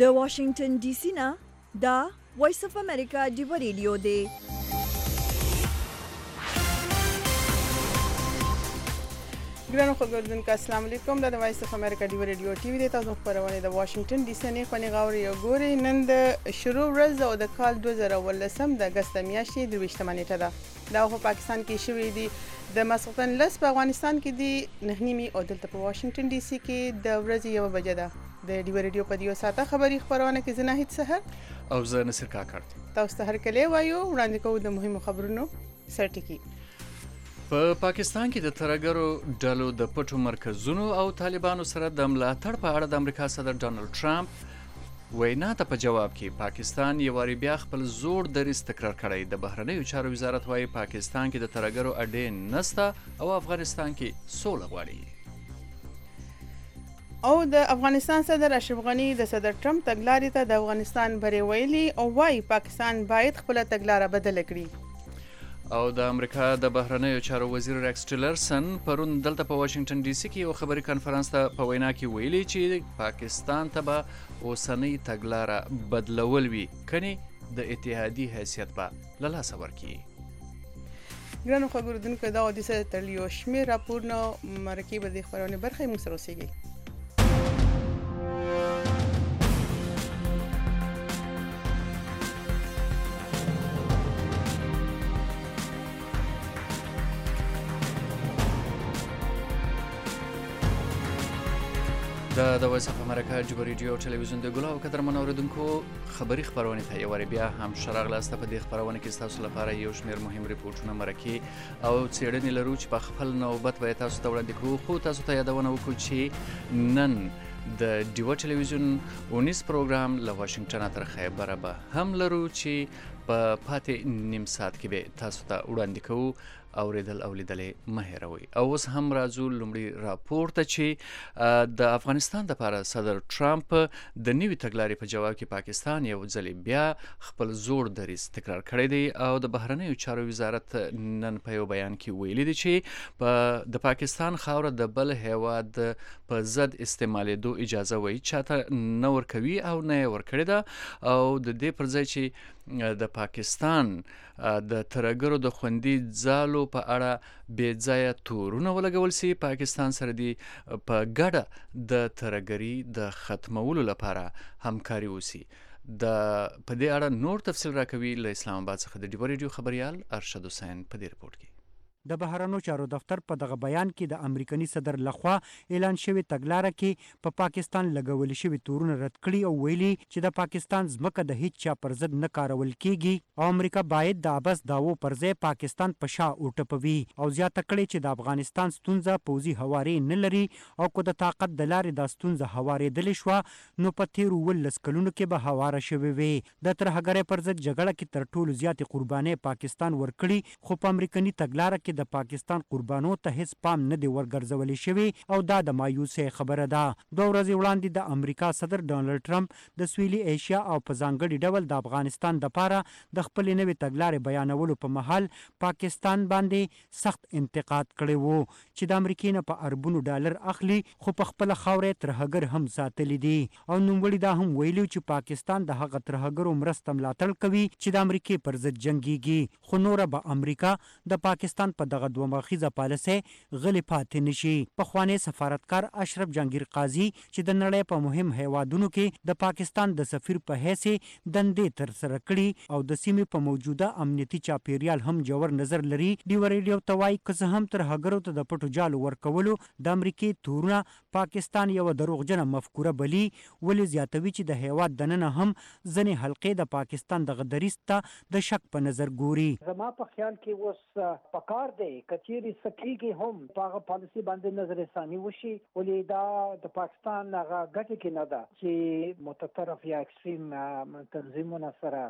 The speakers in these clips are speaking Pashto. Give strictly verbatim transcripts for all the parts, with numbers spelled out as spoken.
د واشنگټن ډي سي نه دا وایس اف امریکا ډیو ریډیو دی. ګرانو خبردونکو السلام علیکم. دا د وایس اف امریکا ډیو ریډیو ټي وی د تاسو خبرونه د واشنگټن ډي سي نه خونی غاوري او ګوري. نن د شروع ورځ او د کال دوه زره ولسم د اگست میاشتې د ویشتمه نیټه ده. دا په پاکستان کې شوې دي د مسقطن لس په افغانستان کې دي نه نیمه او دلته په واشنگټن ډي سي کې د ورځې یو بجه ده. د ډیو ریډیو په دیو ساته خبري خبرونه کې زنه هیڅ سحر او زه نصر کاکړ تاسو ته هر کله وایو وړاندې کوو د مهمو خبرونو سرټکی. په پاکستان کې د ترګرو ډلو د پټو مرکزونو او طالبانو سره د ملاتړ په اړه د امریکا صدر ډانلډ ټرمپ وینا ته په جواب کې پاکستان یو واری بیا خپل زور دریځ تکرار کړی. د بهرنیو چارو وزارت وايي پاکستان کې د ترګرو اډې نسته او افغانستان کې سوله غواړي. او د افغانستان صدر اشرف غنی د صدر ټرمپ تګلارې ته د افغانستان بری ویلي او وايي پاکستان باید خپل تګلارې بدل کړي. او د امریکا د بهرنیو چارو وزیر ریکس ټیلرسن پرون دلته په واشنگټن ډي سي کې یو خبري کانفرنس ته په وینا کې ویلي چې پاکستان ته به اوسنۍ تګلاره بدلول وي کني د اتحادي حیثیت به له لاسه ورکړي. ګرانو خبردونکو دا د سره ترلیو شمیر راپورنو مرکه به د خبرونه برخه مو سره اوسېږي. د وایس اف امریکا ډیو ریډیو ټلویزیون د ګلو او قدرمن اوریدونکو خبري خبرونه ته یو بیا هم شرغ لاسته په دې خبرونه کې تاسو لپاره یو شمېر مهم ریپورتونه مرکه او څېړنې لرو چې په خپل نوبت به تاسو ته وړاندې کوو. خو تاسو ته یادونه وکړو چې نن د ډیو ټلویزیون اونیس پروګرام له واشنگټن تر خیبره به هم لرو چې په پاتې نیم ساعت کې به تاسو ته وړاندې کوو. اوریدل او لیدل مه هېروئ. او اوس هم راځو لومړی راپور ته چې د افغانستان لپاره صدر ټرمپ د نوي تګلارې په جواب کې پاکستان یو ځل بیا خپل زور دریځ تکرار کړی دی. او د بهرنیو چارو وزارت نن په یو بیان کې ویلي دی چې په د پاکستان خاوره د بل هیواد په ضد استعمالېدو اجازه وایي چاته نه ورکوي او نه یې ورکړې ده. او د دې پر ځای چې د پاکستان د ترګرو د خوندي ځالو په اړه بې ځایه تورونه ولګول سي پاکستان سره دی په ګډه د ترګري د ختمولو لپاره همکاري وسی. د په دې اړه نور تفصیل راکوي له اسلام آباد څخه د ډیو ریډیو خبريال ارشد حسین په دې رپورت کې. د بهرنیو چارو دفتر په دغه بیان کې د امریکایي صدر لخوا اعلان شوی تګلارې کې په پا پاکستان لګول شوی تورونه رد کړي او ویلي چې د پاکستان ځمکه د هیڅ چا پر ضد نه کارول کیږي او امریکا باید د ابس داوو پر ځای پاکستان په شا اوټپوي او زیاته کړي چې د افغانستان ستونزه پوزي هواري نه لري او کو د طاقت د لارې د ستونزه هوارېدل شو نو په تیر ولس کلونو کې به هواره شوي وي. د ترهګرۍ پر ضد جګړه کې تر ټولو زیاتې قرباني پاکستان ورکړي خو په امریکایي تګلارې کې د پاکستان قربانو ته هیڅ پام نه دی ورګرځولې شوی او دا د مایوسۍ خبره ده. دوه ورځې وړاندې د امریکا صدر ډانلډ ټرمپ د سویلي ایشیا او په ځانګړي ډول د افغانستان لپاره د خپل نوې تګلارې بیانولو په مهال پاکستان باندې سخت انتقاد کړی وو چې د امریکای نه په اربونو ډالر اخلي خو په خپل خاورې ترهګر هم ساتلي دي. او نوموړي دا هم ویلي چې پاکستان د هغه ترهګرو مرسته ملاتړ کوي چې د امریکای پر ضد جنگيږي خو نور به امریکا د پاکستان په دغه دوه مخیزه پالیسي غلی پاتې نشي. پخوانی سفارتکار اشرف جهانگیر قاضي چې د نړۍ په مهم هیوادونو کې د پاکستان د سفیر په حیث دندې تر سره کړي او د سیمې په موجوده امنیتي چاپیریال هم جوړ نظر لري. ډیو ریډیو توای که څه هم تر هغرو ته د پټو جالو ورکولو د امریکای تورونه پاکستان یو دروغجنه مفکوره بلی ولې زیاتوي چې د هیواد دننه هم ځنې حلقې د پاکستان د غدریسته د شک په نظر ګوري. زما په خیال کې اوس پکار دی کچېری سکیږي هم هغه پالیسي باندې نظر ثاني وشي ولې دا د پاکستان هغه ګټه کې نه ده چې متطرف یا اکستریم تنظیمونه سره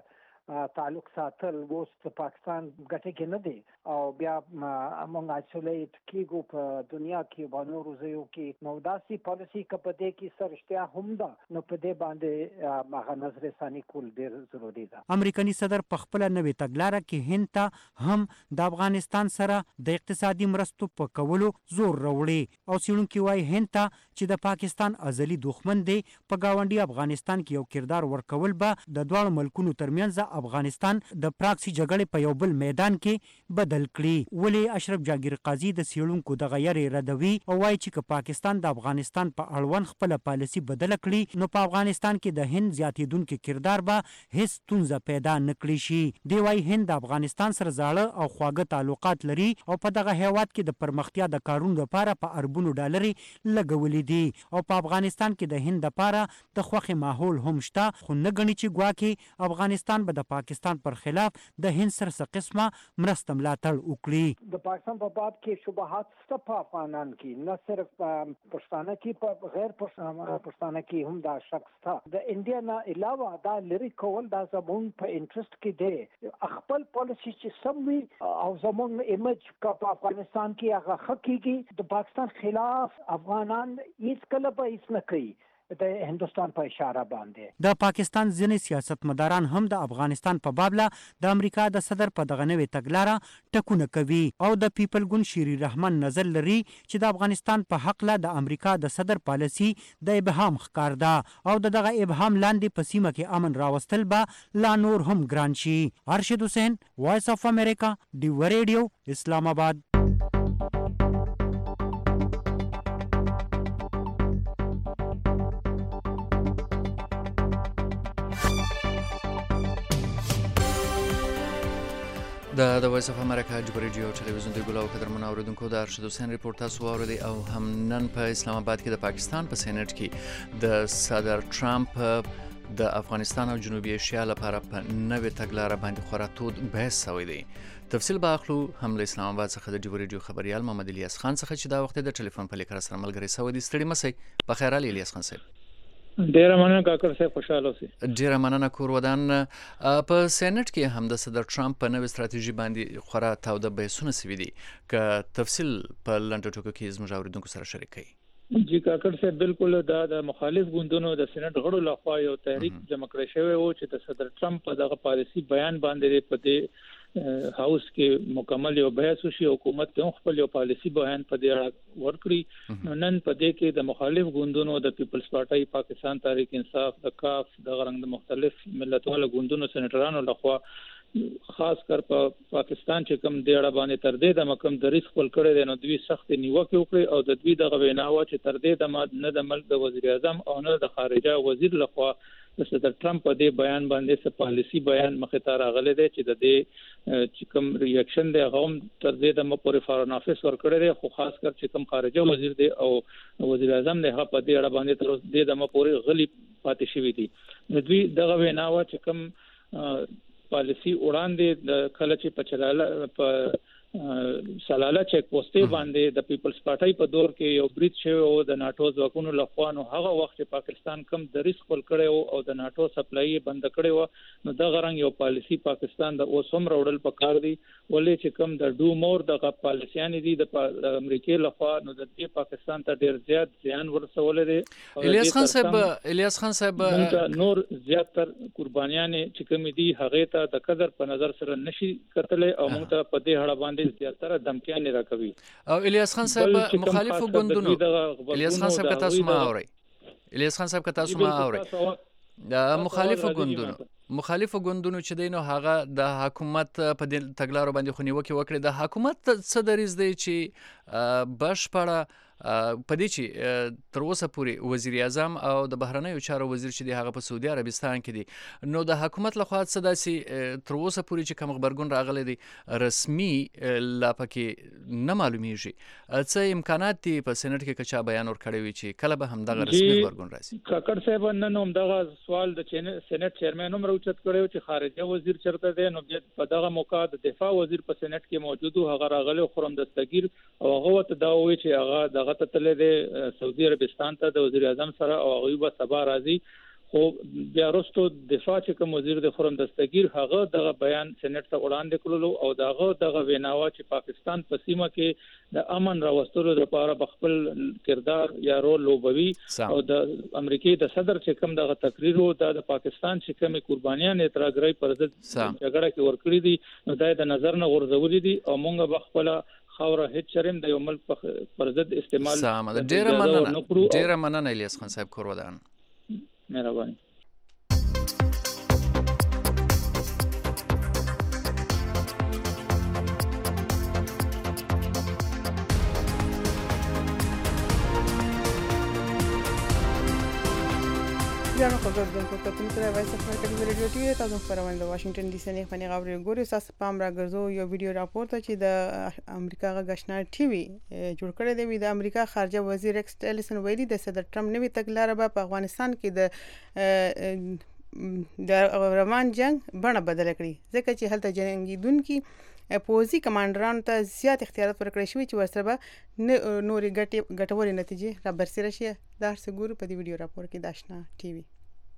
تعلق ساتل اوس د پاکستان ګټه کې نه دی او بیا موږ اچولې کېګو په دنیا کې باندې روزيو کې نو داسي پالیسی کپدې کې سرشتیا هم ده نو په دې باندې هغه نظر ثاني کول ډیر ضروري ده. امریکایي صدر په خپل نوې تګلاره کې هند ته هم د افغانستان سره د اقتصادي مرستو په کولو زور راوړي او څېړونکي وايي هند ته چې د پاکستان ازلي دښمن دی په گاونډي افغانستان کې یو کردار ورکول به د دواړو ملکونو ترمنځ افغانستان د پراکسي جګړې په یو بل میدان کې بدل کړي. ولې اشرف جاګیر قاضي د څېړونکو د غیر ردوي او وايي چې پاکستان د افغانستان په اړوند خپل پالیسي بدل کړي نو په افغانستان کې د هند زیاتېدونکو کردار به هیڅ ستونزه پیدا نکړي شي. دی وايي هند د افغانستان سره زاړه او خواږه تعلقات لري او په دغه هیواد کې د پرمختیا د کارونو لپاره په اربونو ډالرې لګولې دي او په افغانستان کې د هند لپاره د خوښې ماحول هم شته خو نه ګڼي چې ګواکې افغانستان به د پاکستان پر خلاف د هند سره څه قسمه مرسته ملاتړ وکړي. د پاکستان په باب کې شبهات شته په افغانان کې نه صرف پښتانه کې په غیر پښتانه کې هم دا شک شته. د انډیا نه علاوه دا لری کول دا زموږ په انټرست کې دی خپل پالیسی چې سم وي او زموږ ایمیج په افغانستان کې هغه حقیقي د پاکستان خلاف افغانان هیڅ کله به هیڅ نه کوي د هندستان په اشاره باندې. د پاکستان ځینې سیاستمداران هم د افغانستان په باب له د امریکا د صدر په دغه نوې تګلاره ټکونه کوي او د پیپل ګوند شیری رحمان نظر لري چې د افغانستان په حق له د امریکا د صدر پالیسی د ابهام ښکار ده او د دغه ابهام لاندې په سیمه کې امن راوستل به لا نور هم ګران شي. ارشد حسین، وایس اف امریکا، ډیو ریډیو، اسلام آباد. د د وایس اف امریکا جبر ریډیو ټلویزیون د ګلاو قدرمن اوریدونکو د ارشد حسین ریپورت تاسو واوریدئ او هم نن په اسلام آباد کې د پاکستان په سېنات کې د صدر ټرمپ د افغانستان او جنوبي ایشیا لپاره په نوې تګلاره باندې خورا تود بحث شوی دی. تفصیل به اخلو هم له اسلام آباد څخه د جبر ریډیو خبريال محمد الیاس خان څخه چې دا وخت د ټلیفون په لیکر سره ملګری سوی دی. ستړي مسئ په خیر علي الیاس خان صاحب. ډیره مننه کاکر صاحب، خوشاله اوسئ. ډیره مننه کور ودان. په سېنات کې هم د صدر ټرمپ په نوې ستراتیژي باندې خورا تاوده بحثونه شوي دي که تفصیل په لنډه ټوکه کې زموږ اوریدونکو سره شریک کړئ. جی کاکر صاحب بالکل دا د مخالف ګوندونو د سېنات غړو لخوا یو تحریک جمع کړی شوی و چې د صدر ټرمپ په دغه پالیسی بیان باندې په دې هاوس کې مکمل یو بحث وشي. حکومت ته خپل یو پالیسی بیان په دې اړه ورکړي. نو نن په دې کې د مخالف ګوندونو د پیپلز پارټي، پاکستان تحریک انصاف، د کاف، د غرنګ د مختلف ملتونو ګوندونو سېنیټرانو لخوا خاص کر په پا پاکستان چې کوم د اړه باندې تر دې د مکم د ریس خپل کړي دي نو دوی سخت نیوکه وکړي او د دوی د غویناوه چې تر دې د نه د ملک د وزیر اعظم او نه د خارجه وزیر لخوا د صدر ټرمپ په دې بیان باندې څه پالیسی بیان مخې ته راغلی دی چې د دې چې کوم ریاکشن دی هغه تر دې د مپورې فارن افیس ورکړی دی خو خاص کر چې کوم خارجه وزیر دی او وزیر اعظم نه په دې اړه باندې تر دې د مپورې غلی پاتې شوی دی. نو دوی دغه ویناوه چې کوم پالیسی وړاندې د کله چې په چلاله په سلاله چیک پوسټي باندې د پیپلز پارټي په دور کې یو بریټ شوی او د ناتو ځواکونو لخوا نو هغه وخت چې پاکستان کم د ریس خپل کړي او د ناتو سپلای بند کړي و نو د غرنګ یو پالیسی پاکستان د اوسم راوړل پکار دی ولې چې کم د ډو مور د پالیسیان دي د امریکای لخوا نو د پاکستان ته ډیر زیات ځان ورسول دي. الیاس خان صاحب الیاس خان صاحب نور زیاتر قربانیان چې کوم دي هغه ته د قدر په نظر سره نشي کتلې او موږ ته په دې اړه باندې زیاتره دمکیانې راکوي. او الیاس خان صاحب مخالفو ګوندونو الیاس خان صاحب که تاسو ما اورئ الیاس خان صاحب که تاسو ما اورئ د مخالفو ګوندونو مخالفو ګوندونو چې دی نو هغه د حکومت په دې تګلارو باندې خو نیوکې وکړي. د حکومت څه دریځ دی چې بشپړه په دې چې تر اوسه پورې وزیر اعظم او د بهرنیو چارو وزیر چې دی هغه په سعودي عربستان کې دی نو د حکومت لخوا څه داسې تر اوسه پورې چې کوم خبرګون راغلی دی رسمي لا پکې نه معلومیږي. څه امکانات دي په سېنات کې که چا بیان ورکړی وي چې کله به همدغه رسمي خبرګون راشي؟ کاکړ صاحب نن همدغه سوال د سېنات چیرمن هم راوچت کړی چې خارجه وزیر چرته دی نو په دغه موقع د دفاع وزیر په سېنات کې موجود هغه راغلی خرم دستگیر او هغه ته دا وایي چې هغه دغه ته تللی دی سعودي عربستان ته د وزیر اعظم سره او هغه به سبا راځي خو بیا وروسته دفاع چې کوم وزیر د خرم دستگیر هغه دغه بیان سېنات ته وړاندې کړلو او دغه دغه ویناوه چې پاکستان په سیمه کې د امن راوستلو لپاره بخپل کردار یا رول لوبوي او د امریکای د صدر چې کوم دغه تقریر وو د پاکستان چې کوم قربانیان ترګری پر ضد جګړه کې ورکړي دي نو دا د نظر نه غورځولې دي او مونږ بخپل خاوره هیڅ شرم د یو ملک پر ضد استعمال ډیره مننه ډیره مننه الیاس خان صاحب کور ودان مهرباني ګرانو خبردونکو کتونکو د وایس اف امریکا ریډیو ټي وي تاسو خبرونه د واشنگټن ډي سي نه خني غوړي ګوري تاسو پام راګرځو یو ویډیو راپور ته چې د امریکا غشنا ټي وی جوړ کړی دی د امریکا خارجه وزیر ایکس ټیلسن ویلي د صدر ټرمپ نوې تګلارې په افغانستان کې د د روان جنگ بڼه بدل کړي ځکه چې هلته جنگیدونکو پوزي کمانډرانو ته زیات اختیارات ورکړي شوي چې ورسره به نوري ګټي ګټوري نتیجې را برسېره شي دا څنګه په دې ویډیو راپور کې داشنا ټي وی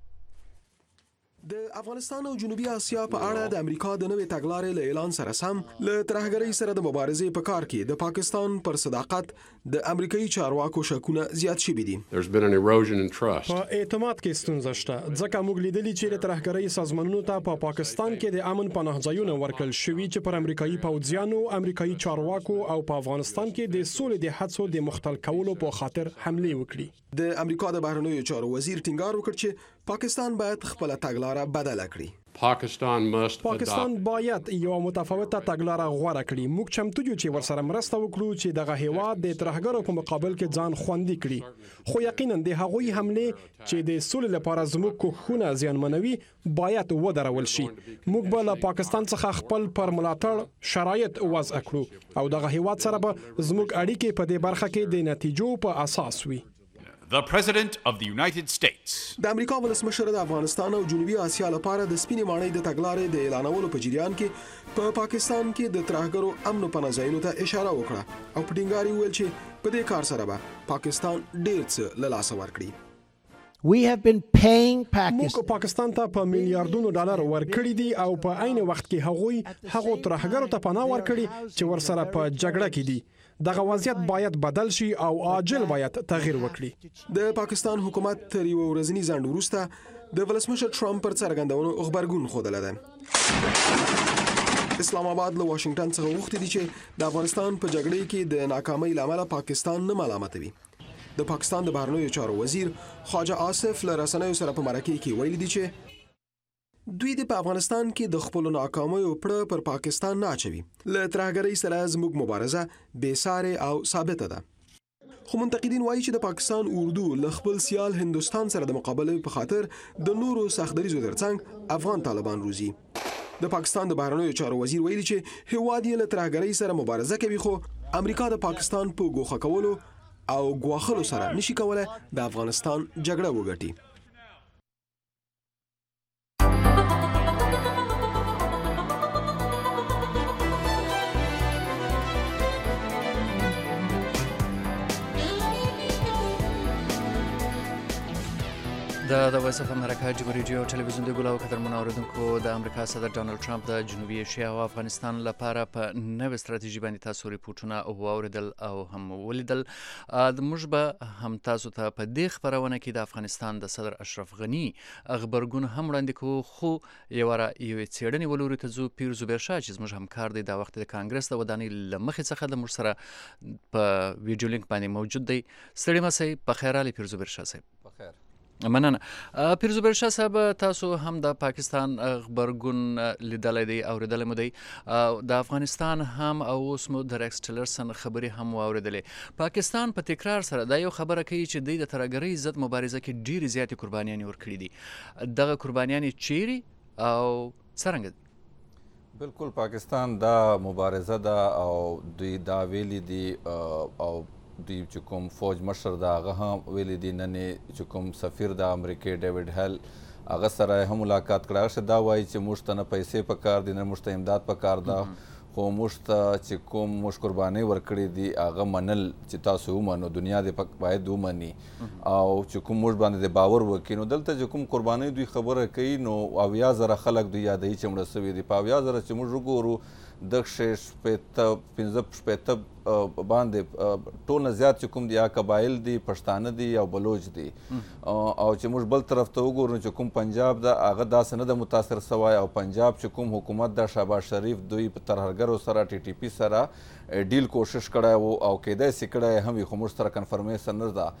د افغانستان او جنوبي اسیا په اړه د امریکا د نوې تګلارې له اعلان سره سم له ترهګرۍ سره د مبارزې په کار کې د پاکستان پر صداقت د امریکایي چارواکو شکونه زیات شوي دي. There's been an erosion in trust. په اعتماد کې ستونزه شته ځکه موږ لیدلي چې د ترهګرۍ سازمانونو ته په پاکستان کې د امن پناه ځایونه ورکړل شوي چې پر امریکایي پوځیانو، امریکایي چارواکو او په افغانستان کې د سولې د هڅو د مختل کولو په خاطر حمله وکړي. د امریکا د بهرنیو چارو وزیر ټینګار وکړ چې پاکستان باید خپل تګلارې بدله کړي. Pakistan must پاکستان باید یو متفاوته تګلاره غوره کړي. موږ چمتو یو چې ورسره مرسته وکړو چې دغه هیواد د ترهګرو په مقابل کې ځان خوندي کړي. خو یقینا د هغوی حمله چې د سولې لپاره زموږ کوښښونه زیانمنوي باید ودرول شي. موږ به له پاکستان څخه خپل پر ملاتړ شرایط وضع کړو او دغه هیواد سره به زموږ اړیکې په دې برخه کې د نتیجو په اساس وي. The President of the United States. د امریکا ولسمشر د افغانستان او جنوبي اسیا لپاره د سپینې ماڼۍ د تګلارې د اعلانولو په جریان کې په پا پاکستان کې د ترهګرو امن پناه ځایونو ته اشاره وکړه او په ټینګار ویل چې په دې کار سره به پاکستان ډېر څه له لاسه ورکړي. We have been paying Pakistan. موږ پاکستان ته په میلیارډونو ډالر ورکړي دي او په عین وخت کې هغوی هغو ترهګرو ته پناه ورکړي چې ورسره په جګړه کې دي. دغه وضعیت باید بدل شي او عاجل باید تغییر وکړي. د پاکستان حکومت تر یو ورځنی ځنډ وروسته د ولسمشر ټرمپ پر څرګندونو خبرګون خوده ده. اسلام آباد له واشنگټن څخه غوښتي دي چې د افغانستان په جګړه کې د ناکامۍ لامل پاکستان نه ملامتوي. د پاکستان د بهرنیو چارو وزیر خواجه آصف له رسنیو سره په مرکه کې ویلي دي چې دوی د په افغانستان کې د خپل ناکامیو پړه پر پاکستان نه اچوي. له ترهګرۍ سره زموږ مبارزه بې سارې او ثابته ده. خو منتقدین وایي چې د پاکستان اردو له خپل سیال هندستان سره د مقابلې په خاطر د نورو سختدریزو ترڅنګ افغان طالبان روزي. د پاکستان د بهرنیو چارو وزیر ویلي چې هیواد یې له ترهګرۍ سره مبارزه کوي خو امریکا د پاکستان په ګوښه کولو او ګواښلو سره نشي کولای د افغانستان جګړه وګټي. د د وایس اف امریکا جبر ریډیو ټلویزیون د ګلاو قدرمنو اوریدونکو د امریکا صدر ډانلډ ټرمپ د جنوبي ایشیا او افغانستان لپاره په نوې ستراتیژي باندې تاسو ریپورتونه واوریدل او هم ولیدل. د موږ به هم تاسو ته په دې خبرونه کې د افغانستان د صدر اشرف غنی خبرګون هم وړاندې کوو. خو یو را یو څېړنې ولوري ته زو پیر زبیر شاه چې زموږ همکار دی د وخت د کانګرس د ودانۍ لمخې څخه د موږ سره په ویډیو لینک باندې موجود دی. ستړي مسئ په خیر علي پیر زبیر شاه صاحب. په خیر مننه. پیر زبیر شاه صاحب تاسو هم د پاکستان خبرګون لیدلای دی او لیدلای مو دی د افغانستان هم او اوس مو د ریکس ټیلرسن خبري هم واوریدلې. پاکستان په تکرار سره دا یو خبره کوي چې د ترهګرۍ ضد مبارزه کې ډېری زیاتې قربانیان ورکړي دي. دغه قربانیان چیرې او څنګه؟ بالکل پاکستان دا مبارزه ده او دوی دا ویلي دي او دوی چې کوم فوج مشر دا هغه هم ویلي دي نن چې کوم سفیر د امریکې ډیوډ هیل هغه سره هم ملاقات کړی چې دا وایي چې موږ ته نه پیسې پکار دي نه موږ ته امداد پکار ده خو موږ ته چې کوم موږ قربانۍ ورکړې دي هغه منل چې تاسو ومنو دنیا دې باید ومني او چې کوم موږ باندې د باور وکړي نو دلته چې کوم قربانۍ دوی خبره کوي نو اویا زره خلک دوی یادوي چې مړه سوي دي په اویا زره چې موږ وګورو دغ شی شپېته پنځه شپېته باندې ټول نه زیات چې کوم دي یا قبایل دي پښتانه دي او بلوچ دي او چې موږ بل طرف ته وګورو چې کوم پنجاب ده هغه داسې نه ده متاثر سوی او پنجاب چې کوم حکومت ده شهباز شریف دوی په ترهګرو سره ټي ټي پي سره ډیل کوشش کړی و او کیدای سي کړی هم وي خو موږ سره کنفرمیشن نه ده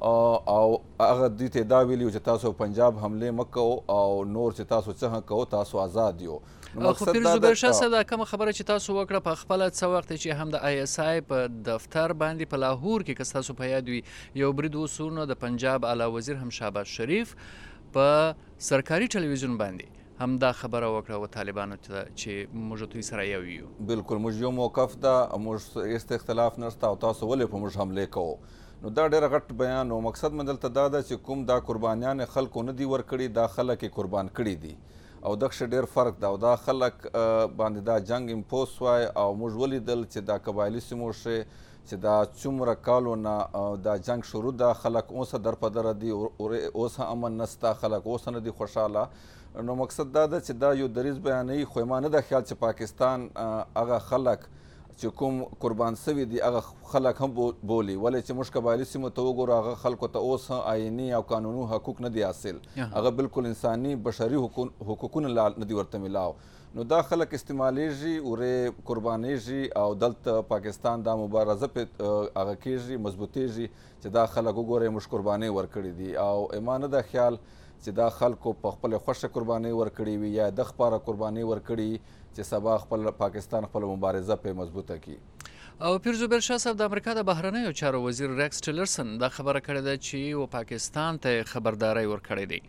او هغه دوی ته دا ویلي چې تاسو پنجاب حملې مه کوو او نور چې تاسو څه هم کوو تاسو آزاد یو خو پیر زبیر شاه صاحب دا کومه خبره چې تاسو وکړه په خپله څه وخت چې هم د آی اس آی په دفتر باندې په لاهور کې که ستاسو په یاد وي یو برید وسو نو د پنجاب اعلی وزیر هم شهباز شریف په سرکاري ټلویزیون باندې هم دا خبره وکړه و طالبانو ته چې موږ دوی سره یو یو بالکل موږ یو موقف ده موږ هېڅ اختلاف نشته او تاسو ولې په موږ حملې کوو نو دا ډېره غټ بیان او مقصد مې دلته دا ده چې کوم دا قربانیان خلکو نه دي ورکړي دا خلک یې قربان کړي دي او دغه ډېر فرق ده او دا خلک باندې دا جنګ امپوز وای او موږ ولیدل چې دا قبایلي سیمو چې دا څومره کالو نه دا جنګ شروع ده خلک اوس در په دره دي اوس امن نسته خلک اوس نه دي خوشحاله نو مقصد دا ده چې دا یو دریځ بیانوي خو ما نه ده خیال چې پاکستان هغه خلک چې کوم قربان سوي دي هغه خلک هم بولي ولې چې موږ قبایلي سیمو ته وګورو هغه خلکو ته اوس آئیني او قانوني حقوق نه دي حاصل هغه بالکل انساني بشري حقوقونه نه دي ورته ملاو نو دا خلک استعمالیږي ورې قربانیږي او دلته پاکستان دا مبارزه پې هغه کیږي مضبوطیږي چې دا خلک وګورئ موږ قربانۍ ورکړي دي او ما نه ده خیال چې دا خلکو په خپله خوښه قربانۍ ورکړي وي یا د خپاره قربانۍ ورکړي چې سبا خپل پاکستان خپله مبارزه پې مضبوطه کړي او پیر زبیر شاه صاحب د امریکا د بهرنیو چارو وزیر ریکس ټیلرسن دا خبره کړې ده چې و پاکستان ته خبرداری ورکړی دی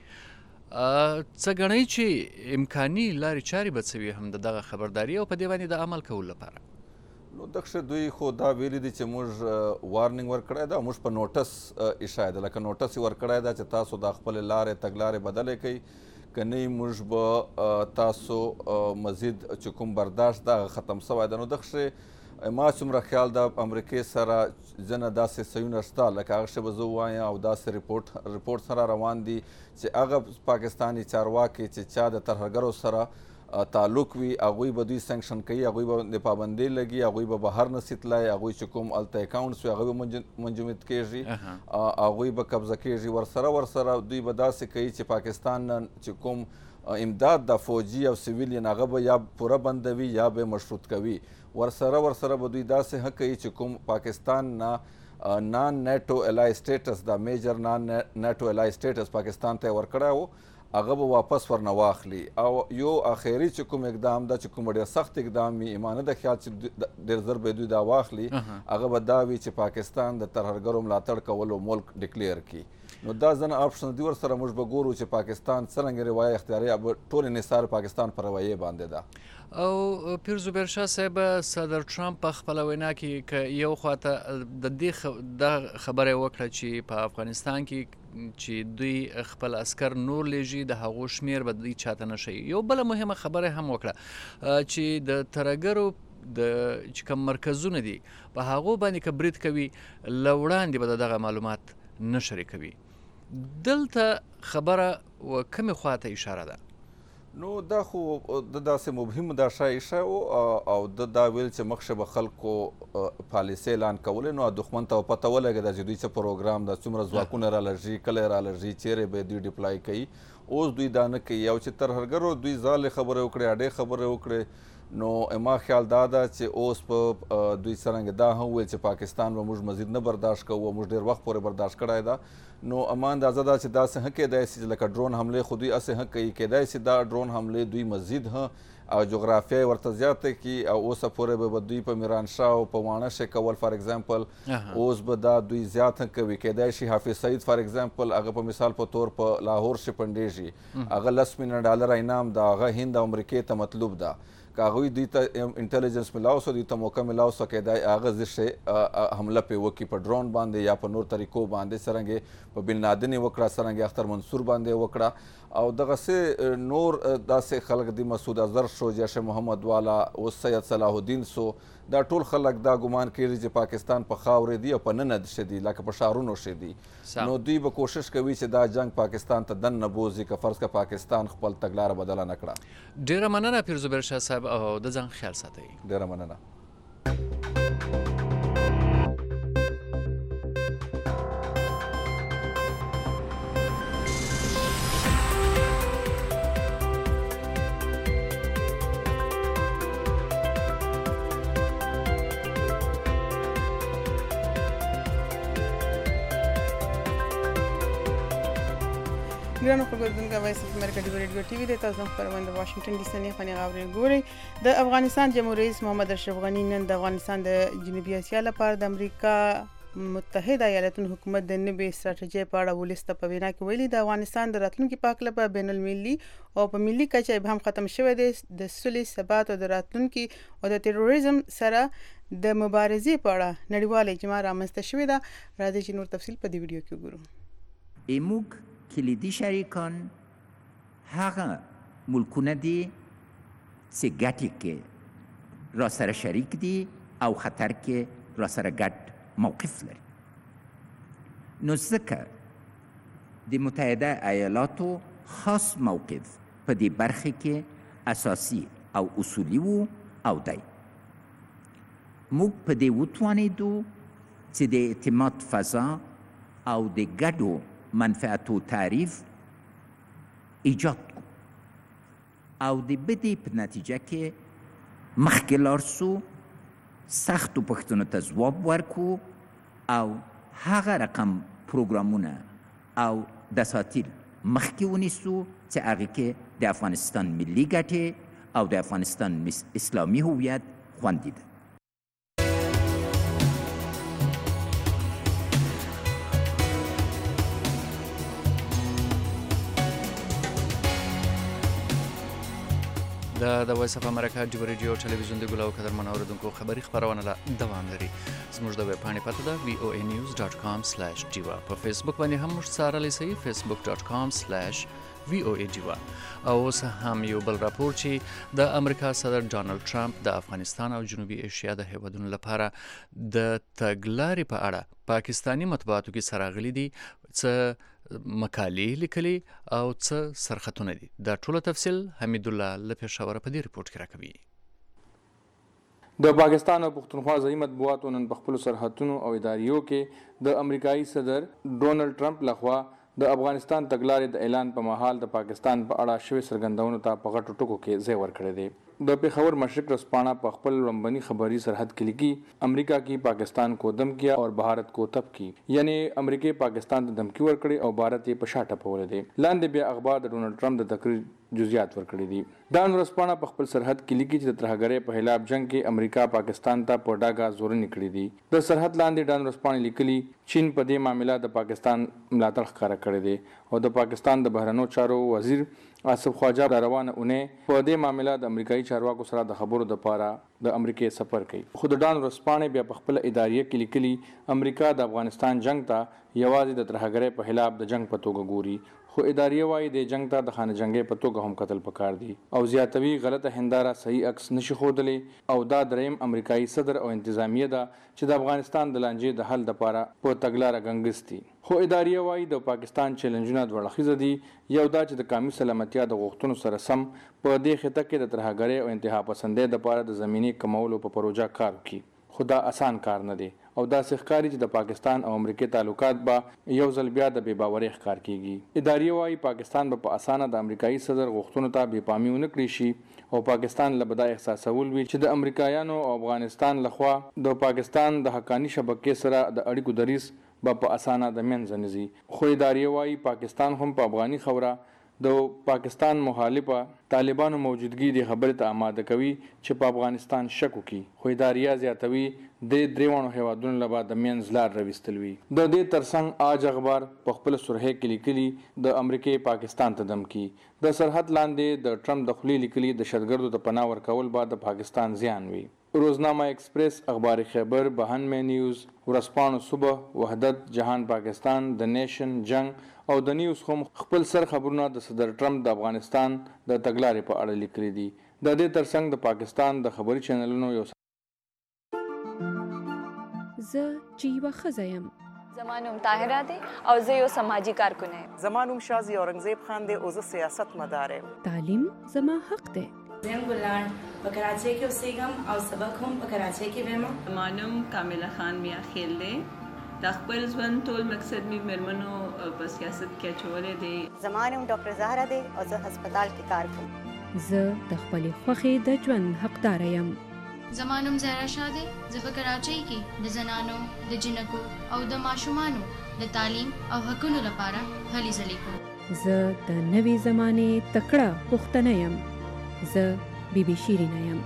څه ګڼئ چې امکاني لارې چارې به څه وي هم د دغه خبرداري او په دې باندې د عمل کولو لپاره نو دغه دوی خو دا ویلي دي چې موږ وارننګ ورکړی ده موږ په نوټس ایښی ده لکه نوټس یې ورکړی ده چې تاسو دا خپلې لارې تګلارې بدلې کوئ که نه موږ به تاسو مزید چې کوم برداشت ده هغه ختم سوی ده نو دغه ما څومره خیال ده امریکې سره ځینې داسې څیزونه شته لکه هغه شی به زه ووایم او داسې ریپورټ ریپورټ سره روان دي چې هغه پاکستاني چارواکي چې چا د ترهګرو سره تعلق وي هغوی به دوی سنکشن کوي هغوی به د پابندۍ لګي هغوی به بهر نسي تللی هغوی چې کوم هلته اکاونټس وي هغه به منجمد کیږي هغوی به قبضه کیږي ورسره ورسره دوی به داسې کوي چې پاکستان نه چې کوم امداد د فوجي او سیویلین هغه به یا پوره بندوي یا به مشروط کوي ورسره ورسره به دوی داسې حق کوي چې کوم پاکستان نه نان نیټو الای سټیټس دا میجر نان نیټو الای سټیټس پاکستان ته ورکړی و هغه به واپس ورنه واخلي او یو اخري چې کوم اقدام ده چې کوم ډېر سخت اقدام وي ما نه ده خیال چې ډېر زر به دوی دا واخلي هغه به دا وي چې پاکستان د ترهګرو ملاتړ کولو ملک ډکلیر کړي نو دا ځنه آپشن دي ورسره موږ به ګورو چې پاکستان څرنګه روایه اختیاري به ټول انحصار پاکستان په روایې باندې ده او پیر زبیر شاه صاحب صدر ټرمپ په خپله وینا کې که یو خواته د دې دا خبره وکړه چې په افغانستان کې چې دوی خپل عسکر نور لیږي د هغو شمیر به دوی چاته نه ښیي یو بله مهمه خبره هم وکړه چې د ترهګرو د چې کوم مرکزونه دي په هغو باندې که برید کوي له وړاندې به د دغه معلومات نه شریکوي دلته خبره و کومې خواته اشاره ده نو دا خو د داسې مبهم دا شی ایښی و او د دا ویل چې مخکې به خلکو پالیسۍ اعلان کولې نو دښمن ته پته ولګېده چې دوی څه پروګرام ده څومره ځواکونه رالږي کله یې رالږي چیرې به دوی ډپلای کوي اوس دوی دا نه کوي او چې ترهګرو دوی ځالې خبرې وکړې اډې خبرې وکړې نو ما خیال دا ده چې اوس په دوی څرنګه دا هم وویل چې پاکستان به موږ مزید نه برداشت کوو موږ ډېر وخت پورې برداشت کړی ده نو اما اندازه ده چې داسې هم کیدای سي چې لکه ډرون حملې خو دوی هسې هم کوي کیدای سي دا ډرون حملې دوی مزید هم او جغرافیه یې ورته زیاته کړي او اوسه پورې به دوی په میرانشاه او په واڼه شی کول فار اگزامپل اوس به دا دوی زیات هم کوي کیدای شي حافظ سعید فار اگزامپل هغه په مثال په طور په لاهور شي پنډېږي هغه لس میلیونه ډالر انعام ده هغه هند او امریکې ته مطلوب ده کاغوی دوی ته انټیلیجنس ملاو سو دوی ته موقع ملاو سو کېدای هغه ځای حمله پې وکړي په ډرون باندې یا په نور طریقو باندې څرنګې په بن لادن یې وکړه څرنګې اختر منصور باندې یې وکړه او دغسې نور داسې خلک دي مسعود اظهر شو جیش محمد والا اوس سید صلاح الدین سو دا ټول خلک دا ګمان کوي چې پاکستان په خاورې دي او په ننه ښه دي لکه په ښارونو ښه دي نو دوی به کوشش کوي چې دا جنګ پاکستان ته دننه بوځي که فرض که پاکستان خپل تګلاره بدله نه کړه. ډېره مننه پیرزبیر شاه صاحب او د ځان خیال ساتئ. ډېره مننه. ګرانو خبردونکو وایس اف امریکا ډیو ریډیو ټي وي د تاسو خبرونه د واشنگټن ډي سي نه خني غاوري ګوري. د افغانستان جمهور رئیس محمد اشرف غنی نن د افغانستان د جنوبي اسیا لپاره د امریکا متحده ایالاتونو حکومت د نوې استراتیژي په اړه ولسته په وینا کې ویلي د افغانستان د راتلونکي په اړه په بین المللي او په ملي کچه ابهام ختم شوی دی. د سولې ثبات او د راتلونکي او د تروریزم سره د مبارزې په اړه نړیوال اجماع رامنځته شوې ده. راځي چې نور تفصیل په دې ویډیو کې وګورو. ایموک کلیدی شریکان هغه ملکونه دي چې ګټې کې را سره شریک دي او خطر کې را سره ګډ موقف لري. نو ځکه د متحده ایالاتو خاص موقف په دې برخه کې اساسي او اصولي وو او دی. موږ په دې وتوانېدو چې د اعتماد فضا او د ګډو منفعتو تعریف ایجاد کو او د بدې په نتیجه کې مخکې لاړ سو، سختو پوښتنو ته ځواب ورکو او هغه رقم پروګرامونه او دساتیر مخکې ونیسو چې هغې کې د افغانستان ملي ګټې او د افغانستان اسلامي هویت خوندي ده. دا د وایس اف امریکا ډیو ریډیو ټلویزیون د ګلو قدرمن اوریدونکو خبری خبرونه لا دوام لري. زموږ د ویب پاڼې پته ده وی او ای نیوز ډاټ کام سلیش ډیوا. په فیسبوک باندې هم موږ څارلی سئ فیسبوک ډاټ کام سلیش وی او ای ډیوا. او اوس هم یو بل راپور چې د امریکا صدر ډانلډ ټرمپ د افغانستان او جنوبي ایشیا د هیوادونو لپاره د تګلارې په اړه پاکستانی مطبوعاتو کې سراغلي دي څه مقالې لیکلي او څه سرخطونه دي. دا ټول تفصیل حمید الله له پېښوره په دې ریپورت کې راکوي. د پاکستان او پښتونخوا ځایي مطبوعاتو نن په خپلو سرحدونو او اداریو کې د امریکایي صدر ډونلډ ټرمپ لخوا د افغانستان تګلارې د اعلان په مهال د پاکستان په اړه شوي څرګندونو ته په غټو ټکو کې ځای ورکړی دی. د پېښور مشرق رسپانه په خپل لومبني خبري سرحد کې لیکي امریکا کی پاکستان کو دم کیا اور بھارت کو تب کی، یعنی امریکای پاکستان ته دمکی ورکړي او بھارت یې په شاته پولې دي. لاندې بیا اخبار د ډونلډ ټرمپ د تقریر جزئیات ورکړي دي. دا ورځپاڼه په خپل سرحد کې لیکي چې د ترهګرۍ په خلاف جنگ کې امریکا پاکستان ته په ډاګه زور نکړي دي. د سرحد لاندې ډان ورځپاڼه لیکلي چین په دې معاملې د پاکستان ملاتړ ښکاره کړی دی او د پاکستان د بهرنیو چارو وزیر آصف خواجه د روانه اونۍ په دې معاملې د امریکایي چارواکو سره د خبرو لپاره د امریکای سفر کوي. خو د ډان ورځپاڼې بیا په خپل اداریه کې لیکلي امریکا د افغانستان جنگ ته یوازې د ترهګرۍ په خلاف د جنگ په توګه ګوري، خو اداریه وايي د جنگ ته د خانه جنگي په توګه هم قتل پکار دي او زیاتوي غلطه هنداره صحیح عکس نشي ښودلی او دا دریم امریکایي صدر او انتظامیه ده چې د افغانستان د لانجې د حل لپاره په تګلاره ګنګس دي. خو اداریه وايي د پاکستان چیلنجونه دوه اړخیزه دي، یو دا چې د قومي سلامتیا د غوښتنو سره سم په دې خطه کې د ترهګرۍ او انتها پسندۍ لپاره د زمینی کمولو په پروژه کار وکړي. خو دا اسان کار نه دی او دا ښکاري چې د پاکستان او امریکای تعلقات به یو ځل بیا د بې باورۍ ښکار کیږي. اداریه وايي پاکستان به په اسانه د امریکایي صدر غوښتنو ته بې پامي ونه کړي شي او پاکستان له بدا احساسول وي چې د امریکایانو او افغانستان لخوا د پاکستان د حقانی شبکې سره د اړیکو دریځ به په اسانه د منځه نه ځي. خو اداریه وايي پاکستان هم په افغاني خوره د پاکستان مخالفه طالبانو موجودګي د خبرې ته آماده کوي چې په افغانستان شک وکړي، خو اداریا زیاتوي د دریوانو هیوادونو له بعد د منځ لار راویستل وي. د دې ترڅنګ آج اخبار په خپل سرحې کې لیکلي د امریکې پاکستان ته دمکي د سرحد لاندې د ټرمپ د خولې لیکلي د دهشتګردو ته پناه ورکول بعد د پاکستان زیان وي. روزنامه ایکسپریس، اخبار خیبر، بهن میں نیوز، ورځپاڼو صبح، وحدت، جهان پاکستان، د نیشن، جنگ او د نیوز هم خپل سر خبرونه د صدر ټرمپ د افغانستان د تګلارې په اړه لیکلي دي. د دې ترڅنګ د پاکستان د خبري چینلونو یو زه چې یوه ښځه یم. زما نوم طاهره دی او زه یو سماجي کارکونه یم. زما نوم شازي اورنګزیب خان دی او زه سیاست مدار یم. تعلیم زما حق دی. زه ګلان په کراچۍ کې اوسېږم او سبق هم په کراچۍ کې وایم. زما نوم کامله خان میا خیل دی. د خپل ژوند ټول مقصد مې مېرمنو په سیاست کې اچولی دی. زما نوم ډاکټر زهره دی او زه هسپتال کې کار کوم. زه د خپلې خوښې د ژوند حقداره یم. زما نوم زهرا شاه دی. زه په کراچۍ کې د زنانو، د جنکو او د ماشومانو د تعلیم او حقونو لپاره هلې ځلې کوم. زه د نوې زمانې تکړه پښتنه یم. زه بی بی شیرینه یم.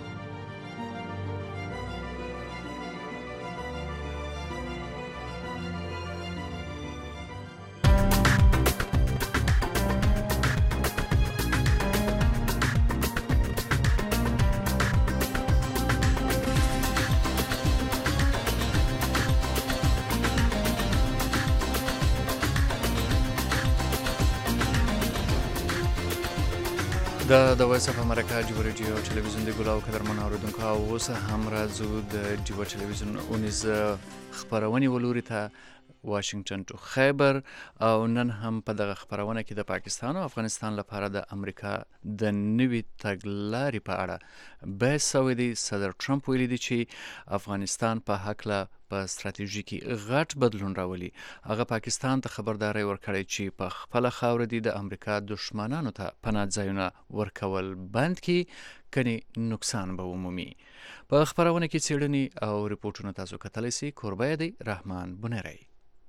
دا د وایس اف امریکا ډیو ریډیو ټلویزیون د ګلاو قدرمن اوریدونکو او اوس هم راځو د ډیو ټلویزیون اونیز خبرونه ولوري ته واشنگټن ټو خیبر او نن هم په دغه خبرونه کې د پاکستان او افغانستان لپاره د امریکا د نوي تګلارې په اړه بحث شوی دی. صدر ټرمپ ویلي دی چې افغانستان په هکله په ستراتیژي کې غټ بدلون راولي. هغه پاکستان ته خبرداري ورکړی چې په خپل خاور دی د امریکا دشمنانو ته پناه ځایونه ورکول بند کړي کني نقصان به ومومي. په خبرونه کې څېړنې او ریپورتونه تاسو کتلی سئ. کوربه دی رحمان بنيري.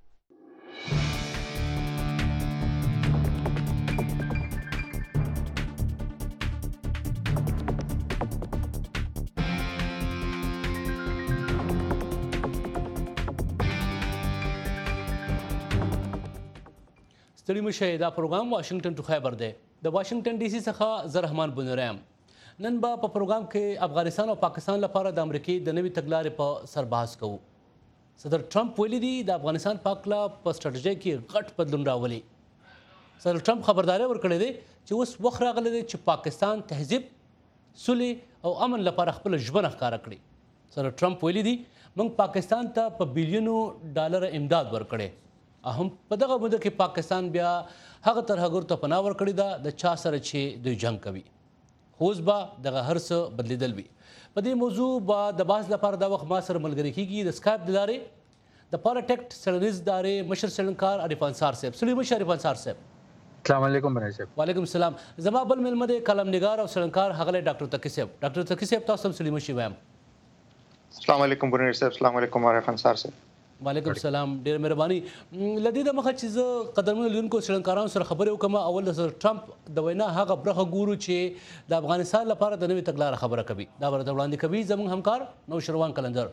ستړي مشه، دا پروګرام واشنگټن ټو خیبر دی. د واشنگټن ډي سي څخه زه رحمان بنيري یم. نن به په پروګرام کې افغانستان او پاکستان لپاره د امریکې د نوي تګلارې په سر بحث کوو. صدر ټرمپ ویلي دی د افغانستان په هکله په ستراتیژۍ کې غټ بدلون راولي. صدر ټرمپ خبرداری ورکړی دی چې اوس وخت راغلی دی چې پاکستان تهذیب، سولې او امن لپاره خپل ژمنه ښکاره کړي. صدر ټرمپ ویلي دی موږ پاکستان ته په بیلیونو ډالر امداد ورکړی. هم په دغه موده کې پاکستان بیا هغه ترهګرو ته پناه ورکړې ده د چا سره چې دوی جنګ کوي. خو اوس به دغه هر څه بدلیدل وي. په دې موضوع به د بحث لپاره دا وخت ما سره ملګري کیږي د سکایپ د لارې د پاراټیکټ څېړنیز ادارې مشر څېړنکار عارف انصار صاحب. ستړي مشه عارف انصار صاحب. السلام علیکم بنيري صاحب. وعلیکم السلام. زما بل مېلمه دی کلمنګار او څېړنکار ښاغلی ډاکټر تقي صاحب. ډاکټر تقي صاحب تاسو هم ستړي مشي وایم. السلام علیکم بنيري صاحب. السلام علیکم عارف انصار صاحب. وعلیکم السلام. ډېر مهرباني. لدې د مخه چې زه قدرمنو لیدونکو څېړنکارانو سره خبرې وکړم، اول د ټرمپ د وینا هغه برخه ګورو چې د افغانستان لپاره د نوي تګلاره خبره کوي. دا به راته وړاندې کوي زموږ همکار نوشروان قلندر.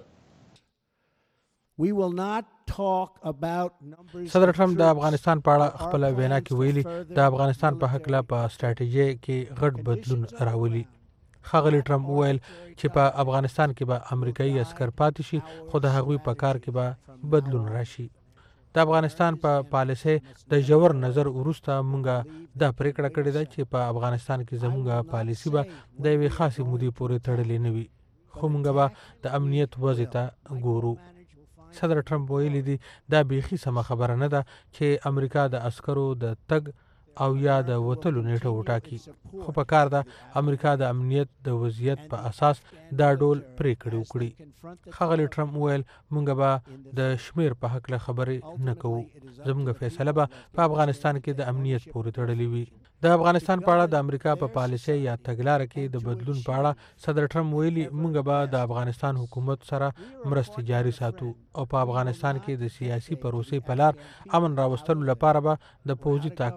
صدر ټرمپ د افغانستان په اړه خپل وینا کې ویلي د افغانستان په هکله په ستراتیژۍ کې غټ بدلون راولي. ښاغلی ټرمپ وویل چې په افغانستان کې به امریکایي عسکر پاتې شي خو د هغوی په کار کې به بدلون راشي. د افغانستان په پالیسۍ د ژور نظر وروسته موږ دا پریکړه کړې ده چې په افغانستان کې زموږ پالیسي به د یوې خاصې مودې پورې تړلې نه وي، خو موږ به د امنیت وضع ته ګورو. صدر ټرمپ ویلي دي دا بیخي سمه خبره نه ده چې امریکا د عسکرو د تګ او یا د وتلو نیټه وټاکي، خو په کار ده امریکا د امنیت د وضعیت په اساس دا ډول پریکړې وکړي. ښاغلی ټرمپ وویل موږ به د شمیر په هکله خبرې نه کوو، زموږ فیصله به په افغانستان کې د امنیت پورې تړلې وي. د افغانستان په اړه د امریکا په پالیسۍ یا تګلاره کې د بدلون په اړه صدر ټرمپ ویلي موږ به د افغانستان حکومت سره مرستې جاري ساتو او په افغانستان کې د سیاسي پروسې په لار امن راوستلو لپاره به د پوځي طاقت نه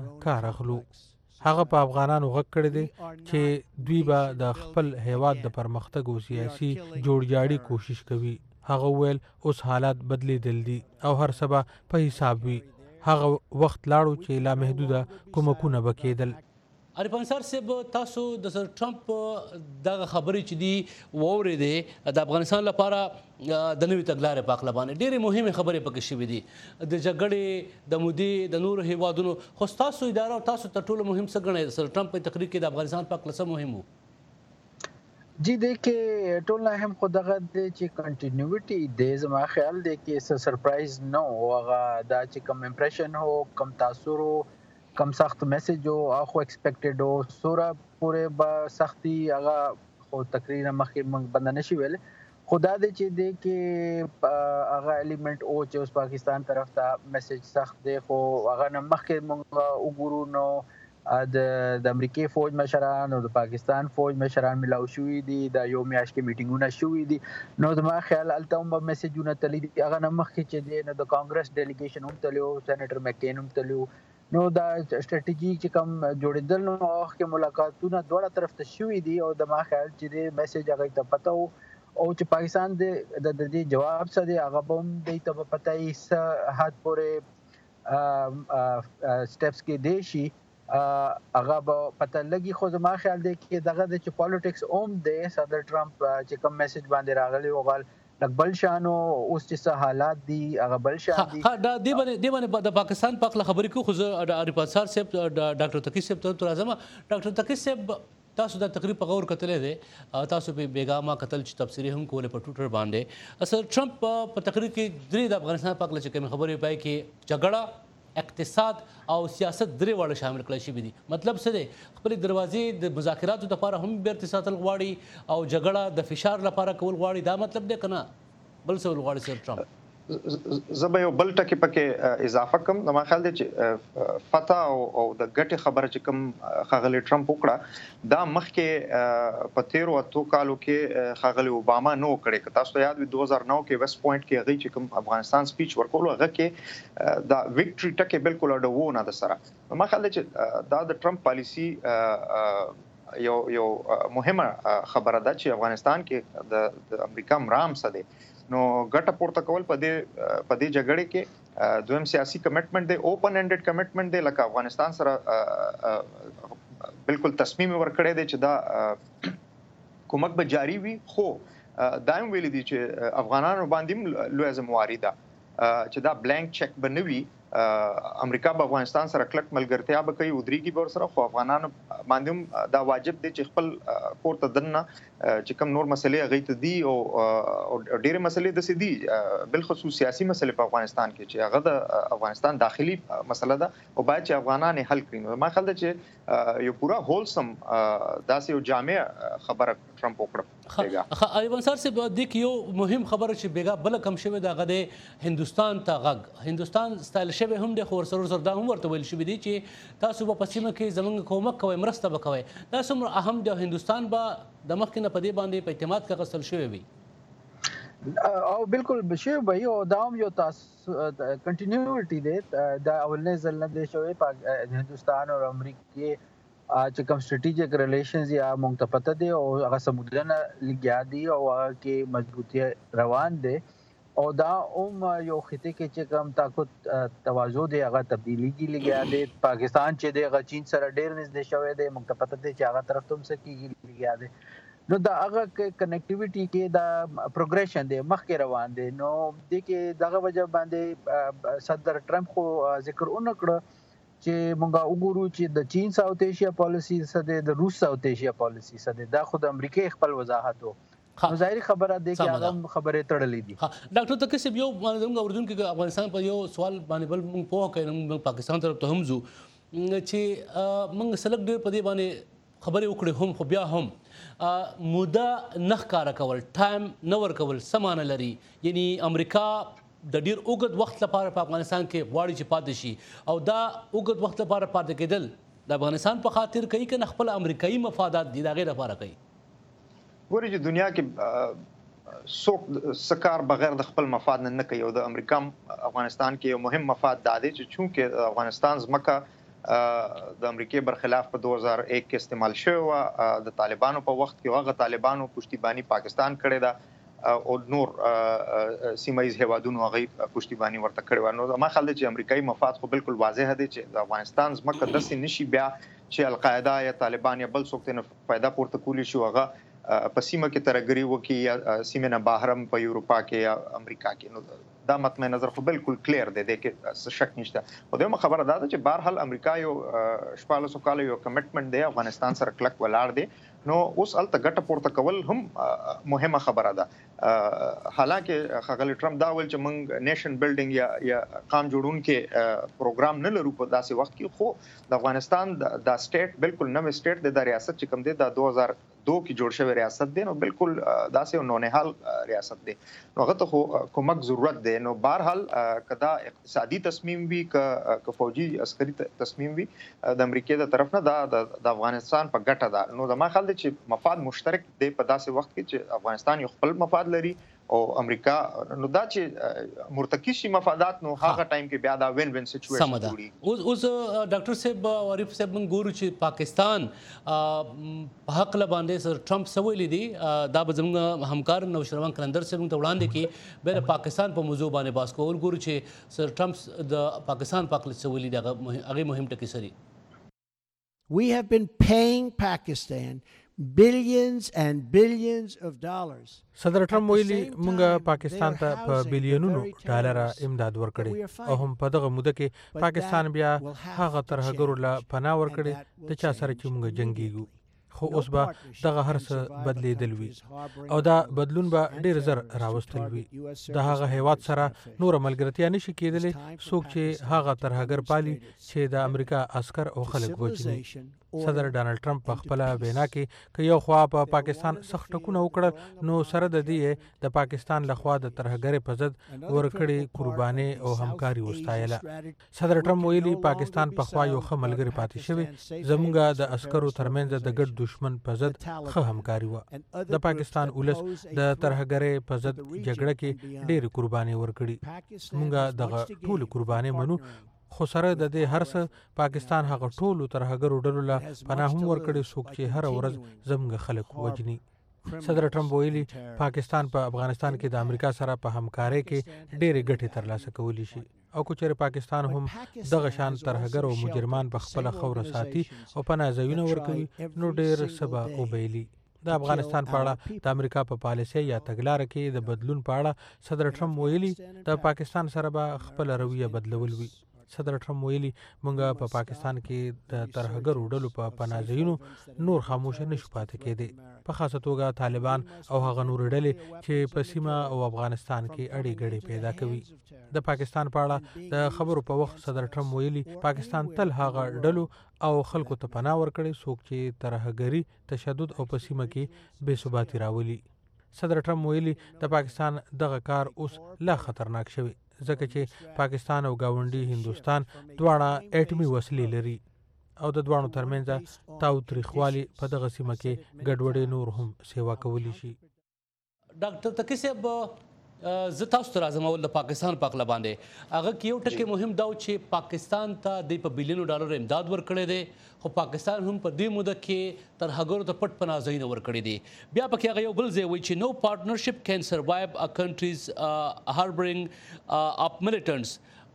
کار اخلو. هغه په افغانانو غږ کړی دی چې دوی به د خپل هیواد د پرمختګ او سیاسي جوړجاړي کوشش کوي. هغه ویل اوس حالات بدلیدل دي او هر څه به په حساب وي. هغه وخت لاړو چې لا محدوده کومکونه به کېدل. عارف انصار صاحب تاسو د سر ټرمپ دغه خبرې چې دی واورېدې د افغانستان لپاره د نوي تګلارې په هکله باندې ډېرې مهمې خبرې پکې شوې دي د جګړې د مودې د نورو هیوادونو. خو ستاسو اداره او تاسو تر ټولو مهم څه ګڼئ سر ټرمپ په تقریر کې د افغانستان په هکله څه مهم و؟ جی دیکھیں ټول نه هم خو دغه دی چې کنټینیوټي دی زما خیال دی کې څه سرپرایز نه و. هغه دا چې کوم امپریشن هو کم تاثر هو کم سخت میسج او اخو ایکسپیکټډ او سوره پورې به سختي هغه خو تقریرا مخکې موږ بند نشي ویل. خدا دې چې دې کې هغه الیمنٹ او چې اوس پاکستان طرف ته میسج سخت دی خو هغه نه مخکې موږ وګورو نو د د امریکای فوج مشران او د پاکستان فوج مشران ملاو شوي دي د یو میاشت کې میټینګونه شوي دي. نو زما خیال الته هم میسجونه تللی دي هغه نه مخکې چې دی نو د کانګرس ډیلیګیشن هم تلو سېنیټر مکین هم تلو. نو دا سټریټیجي چې کوم جوړېدل نو هغه ملاقاتونه دواړه طرف ته شوي دي او د ما خیال چې دی میسج هغه ته پته وو او چې پاکستان د دې جواب څه دی هغه به هم دی ته پته یې څه حد پورې سټیپس کې دی شي هغه به پته لګي. خو زما خیال دی چې دغه د چې پالیټکس اوم دی صدر ټرمپ چې کوم میسج باندې راغلی وغال لکه بل شانو اوس چې څه حالات دي هغه بل شان دي. ها دا دی باندې دی باندې د پاکستان په خپل خبرې کو خو عارف انصار صاحب ډاکټر تقی صاحب ته راځم. ډاکټر تقی صاحب تاسو د تقریب په غور کتلې ده تاسو په بیګاما قتل چې تفسیری هم کوله په ټوټر باندې اصل ټرمپ په تقریر کې درې د افغانستان په اړه چې کوم خبرې پای کې جګړه اقتصاد او سیاست درې واړه شامل کړل شوي دي. مطلب څه دی خپل دروازې د مذاکراتو لپاره هم بیرته ساتل غواړي او جګړه د فشار لپاره کول غواړي. دا مطلب دی کنه بل څه غواړي سر ټرمپ؟ زه یو بل ټکی پکې اضافه کوم. ما خیال دی چې فتح او د ګټې خبره چې کوم خاغلی ټرمپ وکړه دا مخکې په تیرو اتو کالو کې خاغلی اوباما نو کړی. که تاسو یاد وي دوه هزار نو کې ویسټ پوینټ کې هغه چې کوم افغانستان سپیچ ورکول هغه کې دا وکټري ټکی بالکل اډو نه ده سره. ما خیال دی چې دا د ټرمپ پالیسی یو یو مهمه خبره ده چې افغانستان کې د امریکا مرام څه دی نو ګټه پورته کول په دې په دې جګړې کې دویم سیاسي کمټمنټ دی اوپن انډډ کمټمنټ دی لکه افغانستان سره بالکل تصمیم ورکړی دی چې دا کومک به جاری وي. خو دایم ویل دي چې افغانانو باندې لوی ذمہواری ده چې دا بلانک چک به نه وي. امریکا به افغانستان سره کلک ملګرتیا به کوي ودرېږي به ورسره خو افغانانو باندې دا واجب دی چې خپل کور ته دننه چې کوم نور مسلې هغې ته دي او ډېرې مسلې داسې دي بالخصوص سیاسي مسلې په افغانستان کې چې هغه د افغانستان داخلي مسله ده او باید چې افغانان یې حل کړي. نو ما خیال ده چې یو پوره هولسم داسې یو جامع خبره ټرمپ وکړه. عارف انصار صاحب د یو مهم خبره چې بیګا بل کم شوی دا غده هندستان ته غږ هندستان ستایل شوی هم د خور سره سره دا هم ورته ویل شوی دی چې تاسو په پسیمه کې زمونږ کومک کوئ مرسته وکوي. دا څومره اهم دی هندستان به د مخکې نه په دې باندې په اعتماد کې غسل شوی وي او بالکل بشي وي او دا هم یو تاسو کنټینیوټي دی دا اولنې ځل نه دی شوی په هندستان او امریکا چې کوم سټریټیجیک ریلیشنز یا مونږ ته پته دی او هغه سمودنه لګیا دي او هغه کې مضبوطی روان دي او دا هم یو خطه کې چې کوم طاقت تواضع دی هغه تبدیلی کې لګیا دي. پاکستان چې دی هغه چین سره ډیر نږدې شوی دی مونږ ته پته دی چې هغه طرف ته هم څه کېږي لګیا دي. نو دا هغه کنیکټیویټي کې دا پروګریشن دی مخکې روان دی. نو د کې دغه وجه باندې صدر ټرمپ خو ذکر ونکړه چې مونږه وګورو چې د چین ساوث ایشیا پالیسی څه دی د روس ساوث ایشیا پالیسی څه دی دا خو د امریکا خپل وضاحت وو. نو ظاهري خبره دی چې هغه خبره تړلې دي. ډاکټر تقی صاحب یو باندې اردن کې افغانستان په یو سوال باندې بل مونږ پوه کړو پاکستان طرف ته هم ځو چې مونږ سلګ ډېر په دې باندې خبرې وکړې هم خو بیا هم موده نه ښکاره کول ټایم نه ورکول سمانه لري. یعنی امریکا د ډیر اوږد وخت لپاره په افغانستان کې غواړي چې پاتې شي او دا اوږد وخت لپاره پاتې کېدل د افغانستان په خاطر کوي که نه خپل امریکایي مفادات دي د هغې لپاره کوي؟ ګورې چې دنیا کې څوک څه کار بغیر د خپل مفاد نه نه کوي او د امریکا افغانستان کې یو مهم مفاد دا دی چې چونکې افغانستان ځمکه د امریکای برخلاف په دوه هزار یک کې استعمال شوی و. د طالبانو په وخت کې هغه طالبانو پشتیبانی پاکستان کړی ده او نور سیمایي هیوادونو هغه پشتیبانی ورته کړی و. نو ما خیال دی چې امریکایي مفاد خو بالکل واضح دی چې د افغانستان ځمکه داسې نشي بیا چې القاعده یا طالبان یا بل څوک ته فائدہ پورته کولی شي هغه په سیمه کې ترګری وکي یا سیمه نه بهر هم په یورپا کې یا امریکا کې. نو دا مطمئ نظر خو بالکل کلیر دی د کې شک نشته. او دغه خبره ده چې بهرحال امریکا یو شپږ سوه کال یو کمټمنټ دی افغانستان سره کلک ولاړ دی. نو اوس الته ګټه پورته کول هم مهمه خبره ده. حالانکه خغل ټرمپ دا ویل چې موږ نیشن بیلډینګ یا یا قام جوړونکو پروګرام نه لرو په داسې وخت کې، خو د افغانستان د سټیټ بالکل نوې سټیټ د ریاست چې کوم دی د دوه هزار دو کې جوړ شوی ریاست دی، نو بالکل داسې نو نهال ریاست دی. نو هغه ته خو کومک ضرورت دی. نو بهرحال کدا اقتصادي تصمیم وي ک فوجي عسکري تصمیم وي د امریکای د طرف نه دا د افغانستان په ګټه ده. نو د ما خیال دی چې مفاد مشترک دی په داسې وخت کې چې افغانستان یو خپل مفاد لري او امریکا. نو دا چې مرتکز شي مفادات نو هغه ټایم کې بیا دا وین وین سچويشن جوړي. اوس اوس ډاکټر صاحب عارف صاحب موږ ګورو چې پاکستان په حق له باندې سر ټرمپ سویلی دی دا به زموږ همکار نوشروان کلندر صاحب ته وړاندې کې بل پاکستان په موضوع باندې باس کول ګورو چې سر ټرمپ د پاکستان په حق سویلی دی هغه مهم ټکی سری. We have been paying Pakistan billions and billions of dollars. صدر ټرمپ ویلي مونږ پاکستان ته په بلیونونو ډالر امداد ورکړي او هم په دغه موده کې پاکستان بیا هغه ترهګرو له پناه ورکړي د چا سره چې مونږ جنگيږو. خو اوس به دغه هر څه بدلیدل وي او دا بدلون به ډیر زر راوستل وي. د هغه هیواد سره نور ملګرتیا نشي کېدلی څوک چې هغه ترهګر پالي چې د امریکا عسكر او خلک وژني. صدر ډانلډ ټرمپ په خپل وینا کې که یو خوا په پا پاکستان سخت ټکونه وکړل نو سره د دې د پاکستان لخوا د ترهګرۍ په ضد ورکړې قرباني او همکاري وستایله. صدر ټرمپ ویلي پاکستان په خوا یو ښه ملګری پاتې شوی، زموږ د عسکرو ترمنځ د ګډ دشمن په ضد ښه همکاري وه. د پاکستان ولس د ترهګرۍ په ضد جګړه کې ډېرې قرباني ورکړي. موږ دغه ټولې قرباني منو، خو سره د دې هر څه پاکستان هغه ټولو ترهګرو ډلو له پناه هم ورکړي څوک چې هر ورځ زموږ خلک وژني. صدر ټرمپ ویلي پاکستان په افغانستان کې د امریکا سره په همکارۍ کې ډېرې ګټې ترلاسه کولی شي او که چېرې پاکستان هم دغه شان ترهګر او مجرمان په خپله خوره ساتي او پناه ځایونه ورکوي نو ډېر څه به وبیلي. د افغانستان په اړه د امریکا په پالیسۍ یا تګلاره کې د بدلون په اړه صدر ټرمپ ویلي د پاکستان سره به خپله رویه بدلول وي. صدر ټرمپ ویلي مونږ په پاکستان کې د ترهګرو ډلو په پناه ځایونو نور خاموشه نشو پاتې کېدی، په خاصه توګه طالبان او هغه نور ډلې چې په سیمه او افغانستان کې اړې ګړې پیدا کوي. د پاکستان په اړه د خبرو په وخت صدر ټرمپ ویلي پاکستان تل هغه ډلو او خلکو ته پناه ورکړي څوک چې ترهګري، تشدد او په سیمه کې بې ثباتي راولي. صدر ټرمپ ویلي د پاکستان دغه کار اوس لا خطرناک شوی ځکه چې پاکستان او گاونډي هندوستان دواړه اټمي وسلې لري او د دواړو ترمنځ تاوتریخوالي په دغه سیمه کې ګډوډي نور هم سیوا کولی شي. ډاکټر تقی صاحب زه تاسو ته راځم اول د پاکستان په اړه باندې هغه کې یو ټکی مهم دا چې پاکستان ته د په بلیونو ډالر امداد ورکړی دی، خو پاکستان هم په دې موده کې ترهګرو ته پټ پناه ځایونه ورکړي دي. بیا پکې هغه یو بل ځای وایي چې نو پارټنرشپ کین سروایو ا کنټریز هاربرینګ اپ ملیټنټس.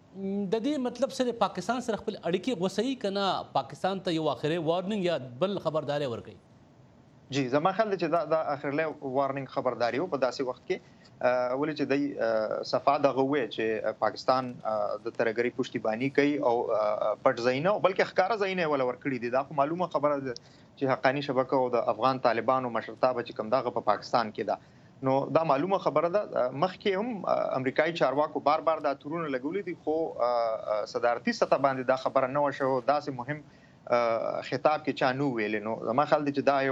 د دې مطلب سره پاکستان سره خپل اړیکې غوسوي کنه پاکستان ته یو اخري وارننګ یا بل خبرداري ورکړي. جی زما خیال دی چې دا د اخرله وارننګ خبرداري و په داسې وخت کې ولې چې د صفا دغه وې چې پاکستان د ترهګرۍ پشتیبانی کوي او پټ ځایونه بلکې ښکاره ځایونه ولا ورکړي دي. دا خو معلومه خبره ده چې حقانی شبکه او د افغان طالبانو مشرتابه چې کوم دغه په پاکستان کې ده نو دا معلومه خبره ده. مخکې هم امریکایي چارواکو بار بار دا تورونه لګولې دي خو صدارتي سطح باندې دا خبره نه وشو، داسې مهم خطاب کې چا نو ویل. نو زما خیال دی چې دا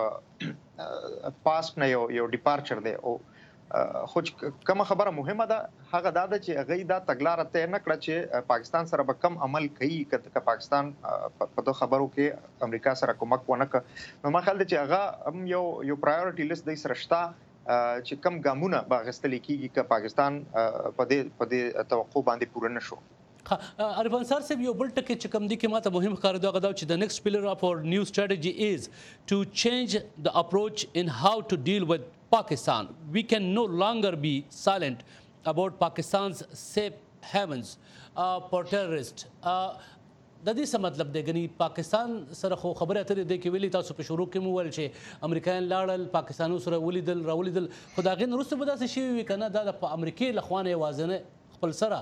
یو پاس نه یو یو ډیپارچر دی او خو کومه خبره مهمه ده هغه دا ده چې هغه دا تګلاره ته نه کړه چې پاکستان سره به کم عمل کوي که پاکستان په دغه خبرو کې امریکا سره کومک ونه کړ. نو ما خیال دی چې هغه هم یو یو پرایورټي لیست د سره شته چې کم ګامونه به اخیستل کېږي که پاکستان په دې په دې توقع باندې پوره نشو. عرفان سر صاحب یو بل ټکی چې کوم دي کې ماته مهم ښکاري دا غدا چې د نیکسٹ پلر اف اور نیو strategy is to change the approach in how to deal with Pakistan. We can no longer be silent about Pakistan's safe havens uh, for terrorists. Uh, د دې څه مطلب دی ګنې پاکستان سره خو خبرې اترې دی کې ویلي تاسو په شروع کې مو ویل چې امریکایان لاړل پاکستانو سره ولیدل راولیدل خو د هغې نه وروسته به داسې شوي وي که نه دا د امریکې له خوا نه یوازینی خپل سره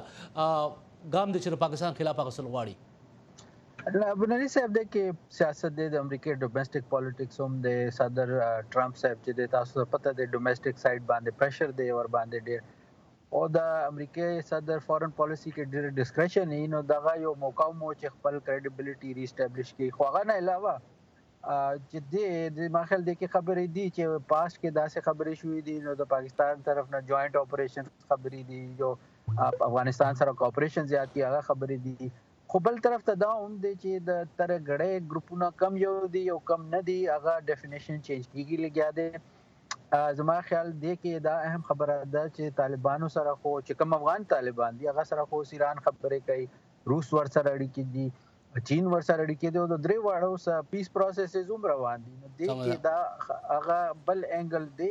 ګام دی چې د پاکستان خلاف اخیستل غواړي بنري صاحب دی کې سیاست دی د امریکې ډومestic پالیټکس هم دی صدر ټرمپ صاحب چې دی تاسو ته پته دی ډومestic سایډ باندې پریشر دی ور باندې ډېر او د امریکای صدر فارن پالیسی کې ډېر ډسکشن یې نو دغه یو موقع مو چې خپل کریډیبিলিټي ریسټابلیش کړي خو هغه نه علاوه چې د ما خیال دی کې خبرې دي چې پاس کې داسې خبرې شوې دي نو د پاکستان طرف نه جوائنٹ اپریشن خبرې دي جو افغانستان سره کوپریشن زیات کی هغه خبرې دي خو بل طرف ته دا هم دی چې د تر غړې ګروپونه کم یو دي او کم نه دي هغه ډیفینیشن چینج کیږي لګیا دی زما خیال دی کې دا اهم خبره ده چې طالبانو سره خو چې کوم افغان طالبان دي هغه سره خو ایران خبرې کوي روس ور سره اړیکې دي چین ور سره اړیکې دي او د درې واړو سره پیس پروسس هم روان دي نو دی کې دا هغه بل انګل دی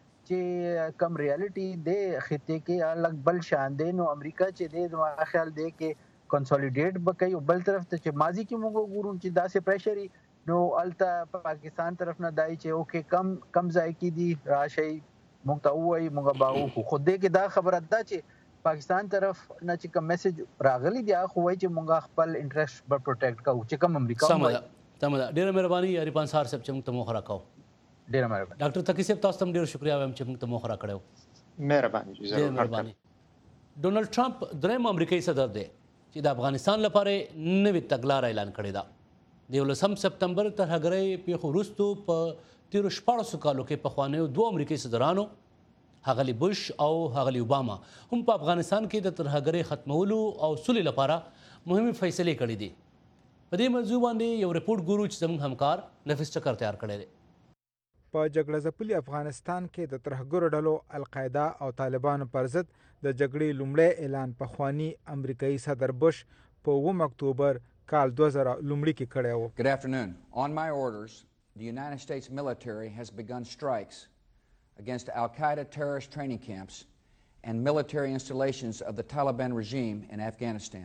چې کم ریالټي دی خطې کې الګ بل شان دی نو امریکا چې دی زما خیال دی کې کنسولیډیټ بکای او بل طرف ته چې ماضی کې موږ ګورو چې داسې پریشر نو الته پاکستان طرف نه دای چې اوکې کم کم ځای کې دي راشي موږ ته وایي موږ باو خو دې کې دا خبره ده چې پاکستان طرف نه چې کوم میسج راغلی دی خو وایي چې موږ خپل انټرست به پروټیکټ کوو چې کوم امریکا سمه سمه ډیره مهرباني عرفان سار صاحب چې موږ ته موخه راکاو ډیره مهرباني ډاکټر تقی صاحب تاسو ته ډیره شکریا وایم چې موږ ته موخه راکړو مهرباني ضرور مهرباني ډونالد ټرمپ دریم امریکایي صدر دی چې د افغانستان لپاره نوې تګلاره اعلان کړې ده د یولسم سپتمبر ترهګرۍ پیښو وروستو په تیرو شپاړسو کالو کې پخوانیو دوه امریکایي صدرانو ښاغلي بوش او ښاغلي اوباما هم په افغانستان کې د ترهګرۍ ختمولو او سولې لپاره مهمې فیصلې کړې دي په دې موضوع باندې یو رپورټ ګورو چې زموږ همکار نفیس ټکر تیار کړی دی په جګړه ځپلي افغانستان کې د ترهګرو ډلو القاعده او طالبانو پر ضد د جګړې لومړی اعلان پخواني امریکایي صدر بوش په اووم اکتوبر کال دوه زره لومړي کې کړی و. Good afternoon. On my orders, the United States military has begun strikes against Al-Qaeda terrorist training camps and military installations of the Taliban regime in Afghanistan.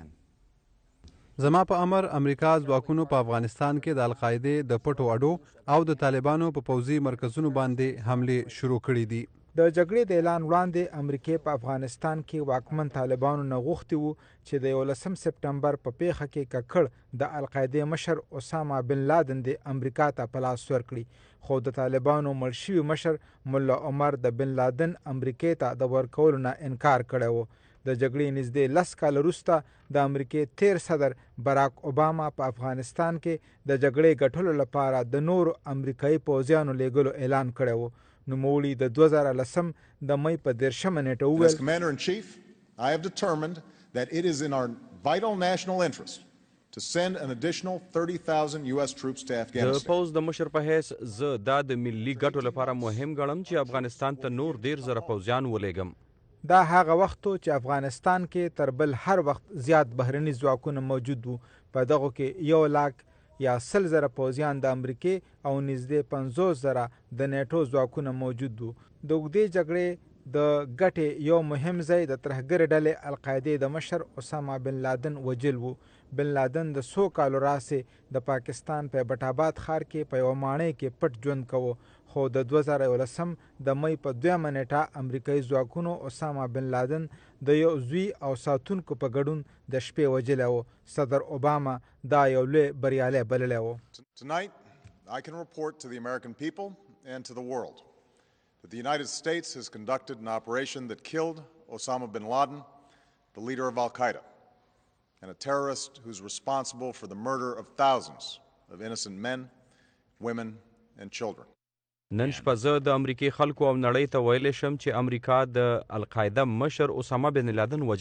زما په امر امریکا ځواکونو په افغانستان کې د القاعده د پټو اډو او د طالبانو په پوځي مرکزونو باندې حمله شروع کړې دي. د جګړې د اعلان وړاندې امریکای په افغانستان کې واکمن طالبانو نه غوښتي وو چې د یولسم سپټمبر په پیښه کې ککړ د القاعده مشر اسامه بن لادن د امریکا ته په لاس ورکړي خو د طالبانو مړ شوي مشر ملا عمر د بن لادن امریکای ته د ورکولو نه انکار کړی و. د جګړې نږدې لس کاله وروسته د امریکای تیر صدر براک اوباما په افغانستان کې د جګړې ګټلو لپاره د نورو امریکایي پوځیانو لیږلو اعلان کړی و. نوموړي د دوه زره لسم د مۍ په دېرشمه نیټه وویل As Commander in Chief, I have determined that it is in our vital national interest to send an additional thirty thousand U S troops to Afghanistan. د پوز د مشر په حیث زه دا د ملي ګټو لپاره مهم ګڼم چې افغانستان ته نور ډیر زره پوځیان ولېږم. دا هغه وخت چې افغانستان کې تر بل هر وخت زیات بهرني ځواکونه موجود وو. په دغو کې یو لاک یا سل زره پوځیان د امریکې او نږدې پنځوس زره د نیټو ځواکونه موجود وو. د اوږدې جګړې د ګټې یو مهم ځای د ترهګرې ډلې القاعدې د مشر اسامه بن لادن وجل وو. بن لادن د څو کالو راسې د پاکستان په بټاباد ښار کې په یوه ماڼۍ کې پټ ژوند کوه خو د دوه زره یولسم د مۍ په دویمه نیټه امریکایي ځواکونو اسامه بن لادن د یو زوی او ساتونکو په ګډون د شپې وجلی و. صدر اوباما دا یو لوی بریالی بللی و. Tonight, I can report to the American people and to the world that the United States has conducted an operation that killed Osama bin Laden, the leader of Al-Qaeda, and a terrorist who's responsible for the murder of thousands of innocent men, women, and children. نن شپه زه د امریکای خلکو او نړۍ ته ویلی شم چې امریکا د القاعده مشر اسامه بن لادن وجلی.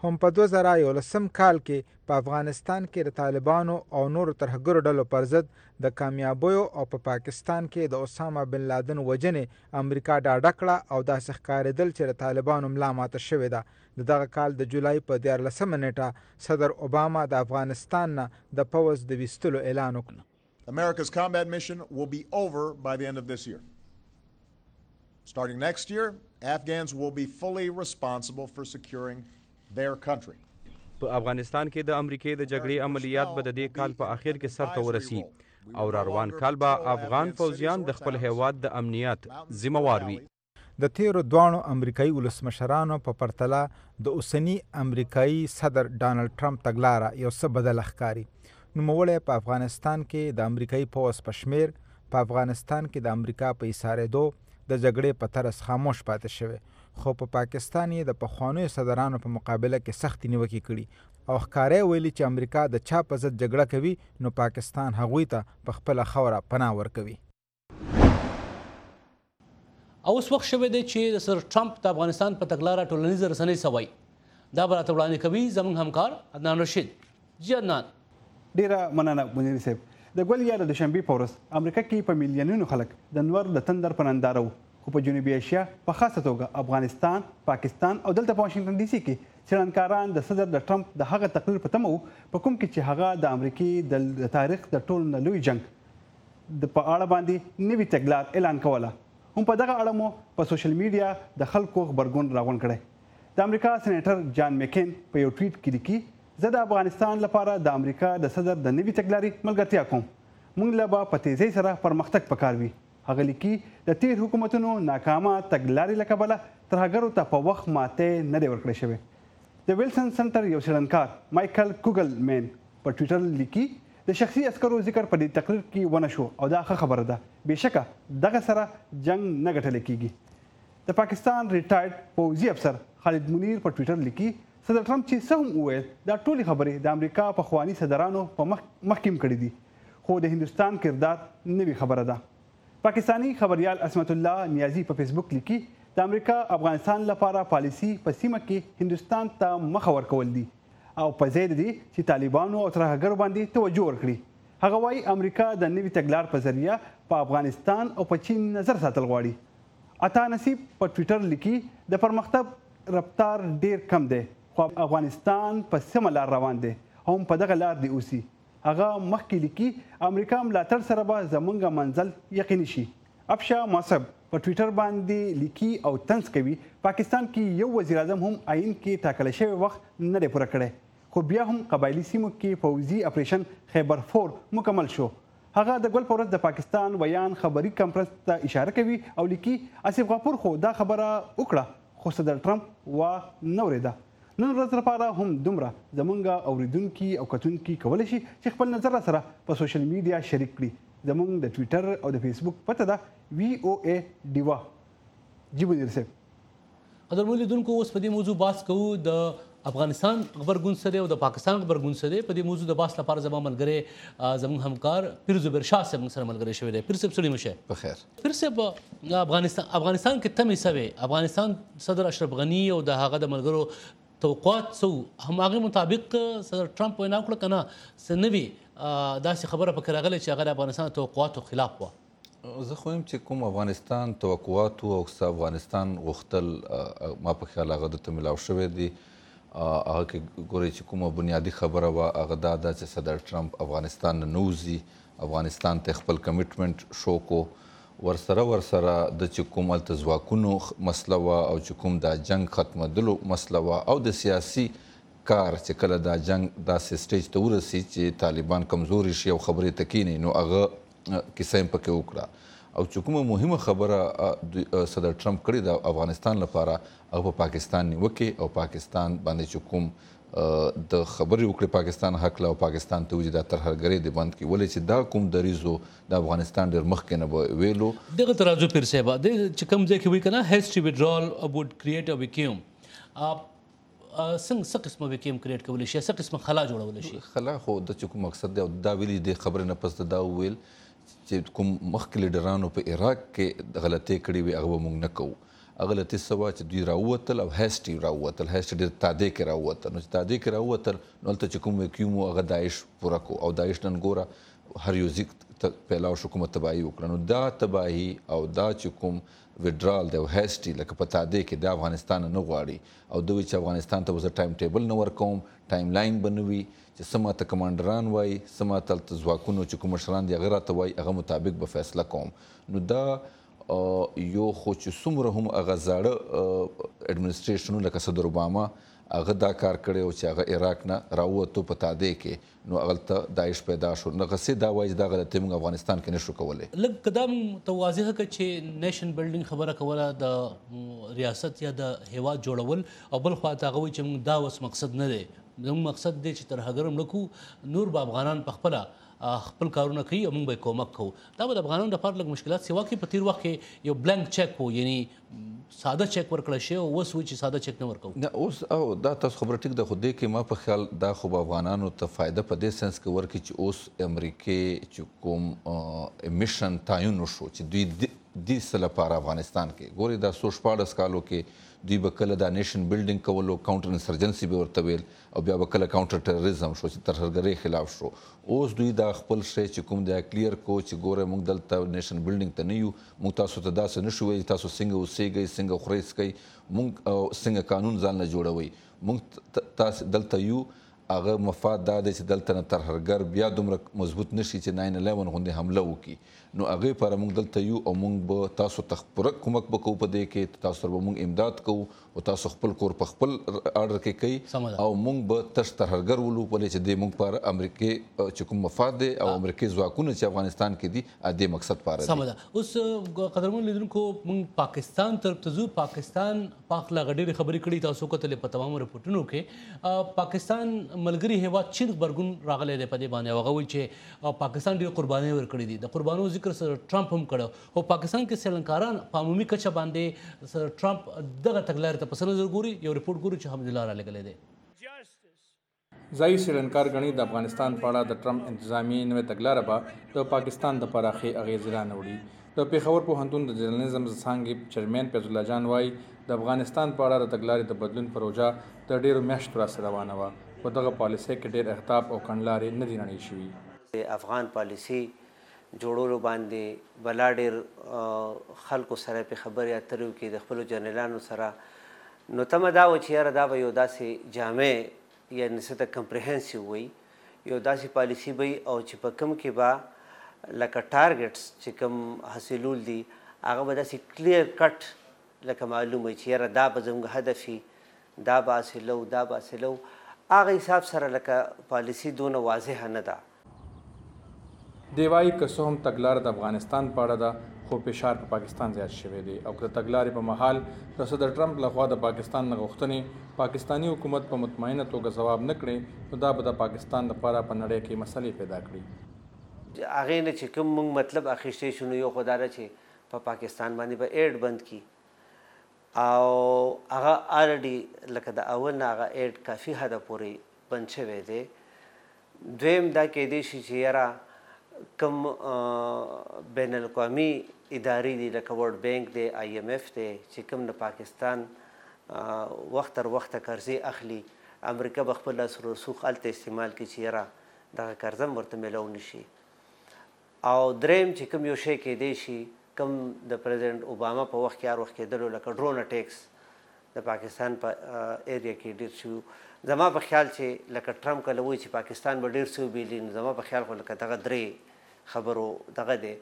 هم په دوه زره یولسم کال کې په افغانستان کې د طالبانو او نورو ترهګرو ډلو پر ضد د کامیابیو او په پاکستان کې د اسامه بن لادن وژنې امریکا ډاډه کړه او داسې ښکارېدل چې د طالبانو ملا ماته شوې ده. د دغه کال د جولای په دیارلسمه نیټه صدر اوباما د افغانستان نه د پوځ د ویستلو اعلان وکړ. America's combat mission will be over by the end of this year. Starting next year, Afghans will be fully responsible for securing their country. په افغانستان کې د امریکای د جګړې عملیات به د دې کال په اخر کې سرته ورسي او را روان کال به افغان فوجیان د خپل هیواد د امنیت ذمہوار وي. د تیرو دوانو امریکایي ولسمشرانو په پرتله د اوسني امریکایي صدر ډانلډ ټرمپ تګلاره یو څه بدله ښکاري. نوموړی په افغانستان کې د امریکایي پوځ په شمیر، په افغانستان کې د امریکا په ایسارېدو د جګړې په طرز خاموش پاتې شوی، خو په پاکستان یې د پخوانیو صدرانو په مقابله کې سختې نیوکې کړي او ښکاره ویلي چې امریکا د چا په ضد جګړه کوي نو پاکستان هغوی ته په خپله خاوره پناه ورکوي. او اوس وخت شوی دی چې د سر ټرمپ د افغانستان په تګلاره ټولنیزه رسنۍ سوی. دا به راته وړاندې کوي زموږ همکار عدنان رشید. جی عدنان. ډیره مننه منیر صاحب. د ګل یا د دوشنبې په ورځ امریکا کې په میلیونونو خلک د نور د تندر په ننداره وو، خو په جنوبي ایشیا په خاصه توګه افغانستان، پاکستان او دلته په واشنګټن ډي سي کې څېړنکاران د صدر د ټرمپ د هغه تقریر په تمه وو په کوم کې چې هغه د امریکې د تاریخ د ټولو نه لوی جنګ د په اړه باندې نوي تګلار اعلان کوله. هم په دغه اړه مو په سوشل میډیا د خلکو غبرګون راغونډ کړی. د امریکا سېنیټر جان مکین په یو ټویټ کې لیکي، زه د افغانستان لپاره د امریکا د صدر د نوي تګلارې ملګرتیا کوم. موږ له به په تیزۍ سره پرمختګ پکار وي. هغه لیکي د تیر حکومتونو ناکامه تګلارې له کبله ترهګرو ته په وخت ماتې نه دی ورکړی شوی. د ویلسن سنټر یو څېړنکار مایکل کوګل مین په ټویټر لیکي، د شخصي عسکرو ذکر په دې تقریر کې ونه شو او دا ښه خبره ده. بېشکه دغه سره جنګ نه ګټلی کیږي. د پاکستان ریټایرډ پوځي افسر خالد منیر په ټویټر لیکي، صدر ټرمپ چې څه هم وویل دا ټولې خبرې د امریکا پخواني صدرانو په مخ مخکې کړي دي، خو د هندوستان کردار نوې خبره ده. پاکستانی خبریال عصمت الله نیازي په فیسبوک لیکي، د امریکا افغانستان لپاره پالیسي په سیمه کې هندوستان ته مخه ورکول دي او په ځای دی چې طالبانو او ترهګرو باندې توجه ورکړي. هغه وایي امریکا د نوي تګلار په ذریعه په افغانستان او په چین نظر ساتل غواړي. عطا نصیب په ټویټر لیکي، د پرمختګ رفتار ډیر کم دی خو افغانستان په سمه لار روان دی او هم په دغه لار دی اوسي. هغه مخکې لیکي، امریکا ملاتړ سره به زموږ منزل یقیني شي. افشا مصب په ټویټر باندې لیکي او طنز کوي، پاکستان کې یو وزیر اعظم هم آئین کې ټاکلی شوی وخت نه دی پوره کړی، خو بیا هم قبایلي سیمو کې پوځي اپریشن خیبر فور مکمل شو. هغه د ګل په ورځ د پاکستان ویان خبري کنفرنس ته اشاره کوي او لیکي، آصف غفور خو دا خبره وکړه خو صدر ټرمپ وا نه اورېده. نن ورځ لپاره هم دومره زمونږ اوریدونکي او کتونکي کولی شي چې خپل نظر سره په سوشل میډیا شریک کړي. زمونږ د ټویټر او د فیسبوک پته ده وی او ای ډیوا. جی منیر صاحب. قدرمنو لیدونکو، اوس په دې موضوع بحث کوو د افغانستان غبرګون څه دی او د پاکستان غبرګون څه دی. په دې موضوع د بحث لپاره زما ملګری زموږ همکار پیر زبیر شاه صاحب موږ سره ملګری شوی دی. پیر صاحب ستړي مه شئ. بخیر. پیر صاحب، افغانستان افغانستان کې تمې څه وې؟ افغانستان صدر اشرف غني او د هغه د ملګرو توقعات څه هماغې مطابق صدر ټرمپ وینا وکړه که نه څه نه وي داسې خبره پکې راغلی چې هغه د افغانستان توقعاتو خلاف وه؟ زه خو یم چې کوم افغانستان توقعاتو او څه افغانستان غوښتل ما په خیال هغه درته میلاو شوی دی. هغه کې ګورئ چې کومه بنیادي خبره وه هغه دا ده چې صدر ټرمپ افغانستان نه نوځي، افغانستان ته خپل کمیټمنټ شو کو، ورسره ورسره د چې کوم هلته ځواکونو مسله وه او چې کوم دا جنګ ختمېدلو مسله وه او د سیاسي کار چې کله دا جنګ داسې سټیج ته ورسي چې طالبان کمزوري شي او خبرې ته کښېني نو هغه کیسه یې پکې وکړه. او چې کومه مهمه خبره صدر ټرمپ کړې ده افغانستان لپاره هغه په پاکستان نیوکې او پاکستان باندې چې کوم د خبرې وکړې پاکستان حق له او پاکستان ته وځي دا ترهګرۍ دې بند کړي، ولې چې دا کوم دریځو د افغانستان ډېر مخکې نه به ویلو. دغه ته راځو پیر صاحب، چې کوم ځای کې وایي که نه هیسټري وډرال وډ کریټ ا ویکیوم، څنګه څه قسمه ویکیوم کریټ کولی شي، څه قسمه خلا جوړولی شي؟ خلا خو د چې کوم مقصد دی او دا ویلي دې خبرې نه پس دا وویل چې کوم مخکې لیډرانو په عراق کې غلطۍ کړې وي هغه به موږ نه کوو. هغه له څه وه چې دوی راووتل او هیسټي راووتل هیسټي ډېر تادې کې راووتل نو چې تادې کې راووتل نو هلته چې کوم ویکیوم و هغه داعش پوره کړو او داعش نن ګوره هر یو ځای پیلاو شو کومه تباهي وکړه نو دا تباهي او دا چې کوم وډرال دی او هیسټي لکه په تادې کې د افغانستان نه غواړي او دوی چې افغانستان ته زه ټایم ټیبل نه ورکوم ټایم لاین به نه وي چې څه ماته کمانډران وایي څه ماته هلته ځواکونو چې کوم مشران دي هغه راته وایي هغه مطابق به فیصله کوم نو دا یو خو چې څومره هم هغه زاړه اډمنسټریشنونه لکه صدر اوباما هغه دا کار کړی و چې هغه عراق نه راووتو په تادې کې نو هغلته داعش پیدا شو نو غسې دا وایي چې دا غلطۍ موږ افغانستان کې نشو کولی لږ که دا ته واضح کړه چې نیشن بلډینګ خبره کوله د ریاست یا د هیواد جوړول او بل خوا ته هغه وایي چې موږ دا اوس مقصد نه دی زموږ مقصد دی چې ترهګر مړه کړو نور به افغانان په خپله خپل کارونه کوي او موږ به کومک کوو دا به د افغانانو لپاره لږ مشکلات سوا کې په تېر وخت کې یو بلانک چیک و یعنی ساده چیک ورکړی شي او اوس وایي چې ساده چیک نه ورکوو نه اوس او دا تاسو خبره ټیک ده خو دې کې ما په خیال دا خو به افغانانو ته فایده په دې سنس کې ورکړي چې اوس امریکې چې کوم میشن تعین وشو چې دوی دې څه لپاره افغانستان کې ګورې دا څو شپاړس کالو کې دوی به کله دا نیشن بلډینګ کولو کاونټر انسرجنسي به ورته ویل او بیا به کله کاونټر ټیرریزم شو چې ترهګرۍ خلاف شو اوس دوی دا خپل شی چې کوم دی کلیر کو چې ګوره موږ دلته نیشن بلډینګ ته نه یو موږ تاسو ته داسې نه شو ویلي تاسو څنګه اوسېږئ څنګه خورئ څکئ موږ څنګه قانون ځان نه جوړوئ موږ تاسو دلته یو هغه مفاد دا دی چې دلته نه ترهګر بیا دومره مضبوط نشي چې ناین الیون غوندې حمله وکړي نو هغې لپاره موږ دلته یو او موږ به تاسو ته پوره کومک به کوو په دې کې تاسو سره به موږ امداد کوو او تاسو خپل کور په خپل آرډر کې کوي او موږ به تش ترهګر ولو ولې چې دې موږ لپاره امریکې چې کوم مفاد دی او امریکې ځواکونه چې افغانستان کې دي دې مقصد لپاره دي سمه ده اوس قدرمن لیدونکو موږ پاکستان طرف ته ځو پاکستان پاک لا ډېرې خبرې کړي تاسو کتلې په تمامو رپورټونو کې پاکستان ملګري هیواد چین غبرګون راغلی دی په دې باندې هغه وایي چې پاکستان ډېرې قربانۍ ورکړي دي د قربانیو ذکر سره ټرمپ هم کړی او پاکستان کې سریلانکاران په عمومي کچه باندې سره ټرمپ دغه تګلارې ته پس نظر ګوري یو رپورټ ګورو چې حمدالله رالیږلی دی ځایي سریلانکار ګڼي د افغانستان په اړه د ټرمپ انتظامیې نوې تګلاره به د پاکستان د پراخې اغېزې رانوړي د پېښور پوهنتون د جرنالیزم څانګې چیرمین فیض الله جان وایي د افغانستان په اړه د تګلارې د بدلون پروژه د ډېرو میاشتو راڅخه روانه وه په دغه پالیسۍ کې ډېر اهداف او کڼلارې نه دي رڼې شوي د افغان پالیسي جوړولو باندې بلا ډېر خلکو سره پې خبرې اترې وکړي د خپلو جرنیلانو سره نو تمه دا وه چې یاره دا به یو داسې جامع یعنې څه ته کمپریهنسیو وي یو داسې پالیسي به او چې په کوم کې به لکه ټارګټس چې کوم حاصلول دي هغه به داسې کلیر کټ لکه معلوم وي چې یاره دا به زموږ هدف وي دا به حاصلو دا به حاصلو هغه حساب سره لکه پالیسي دونه واضحه نه ده دی وایي که څه هم تګلاره د افغانستان په اړه ده خو فشار په پاکستان زیات شوی دی او که د تګلارې په مهال د صدر ټرمپ لخوا د پاکستان نه غوښتنې پاکستاني حکومت په مطمئنه توګه ځواب نه کړي نو دا به د پاکستان لپاره په نړۍ کې مسلې پیدا کړي هغې نه چې کوم موږ مطلب اخیستی شو نو یو خو دا ده چې په پاکستان باندې به ایډ بند کړي او هغه الریډي لکه د اول نه هغه ایډ کافي حده پورې بند شوی دی دویم دا کیدای شي چې یاره کم بین الاقوامی ادارې دي لکه ورلډ بینک دی آی ایم ایف دی چې کوم د پاکستان وخت تر وخته قرضې اخلي امریکا به خپل لاس رسوخ هلته استعمال کړي چې یاره دغه قرضه هم ورته میلاو نه شي او دریم چې کوم یو شی کیدای شي کوم د پریزیډنټ اوباما په وخت کې هر وخت کېدلو لکه ډرون اټیکس د پاکستان په ایریا کې ډېر شو زما په خیال چې لکه ټرمپ کله وایي چې پاکستان به ډېر څه وبیلي نو زما په خیال خو لکه دغه درې خبرو دغه دی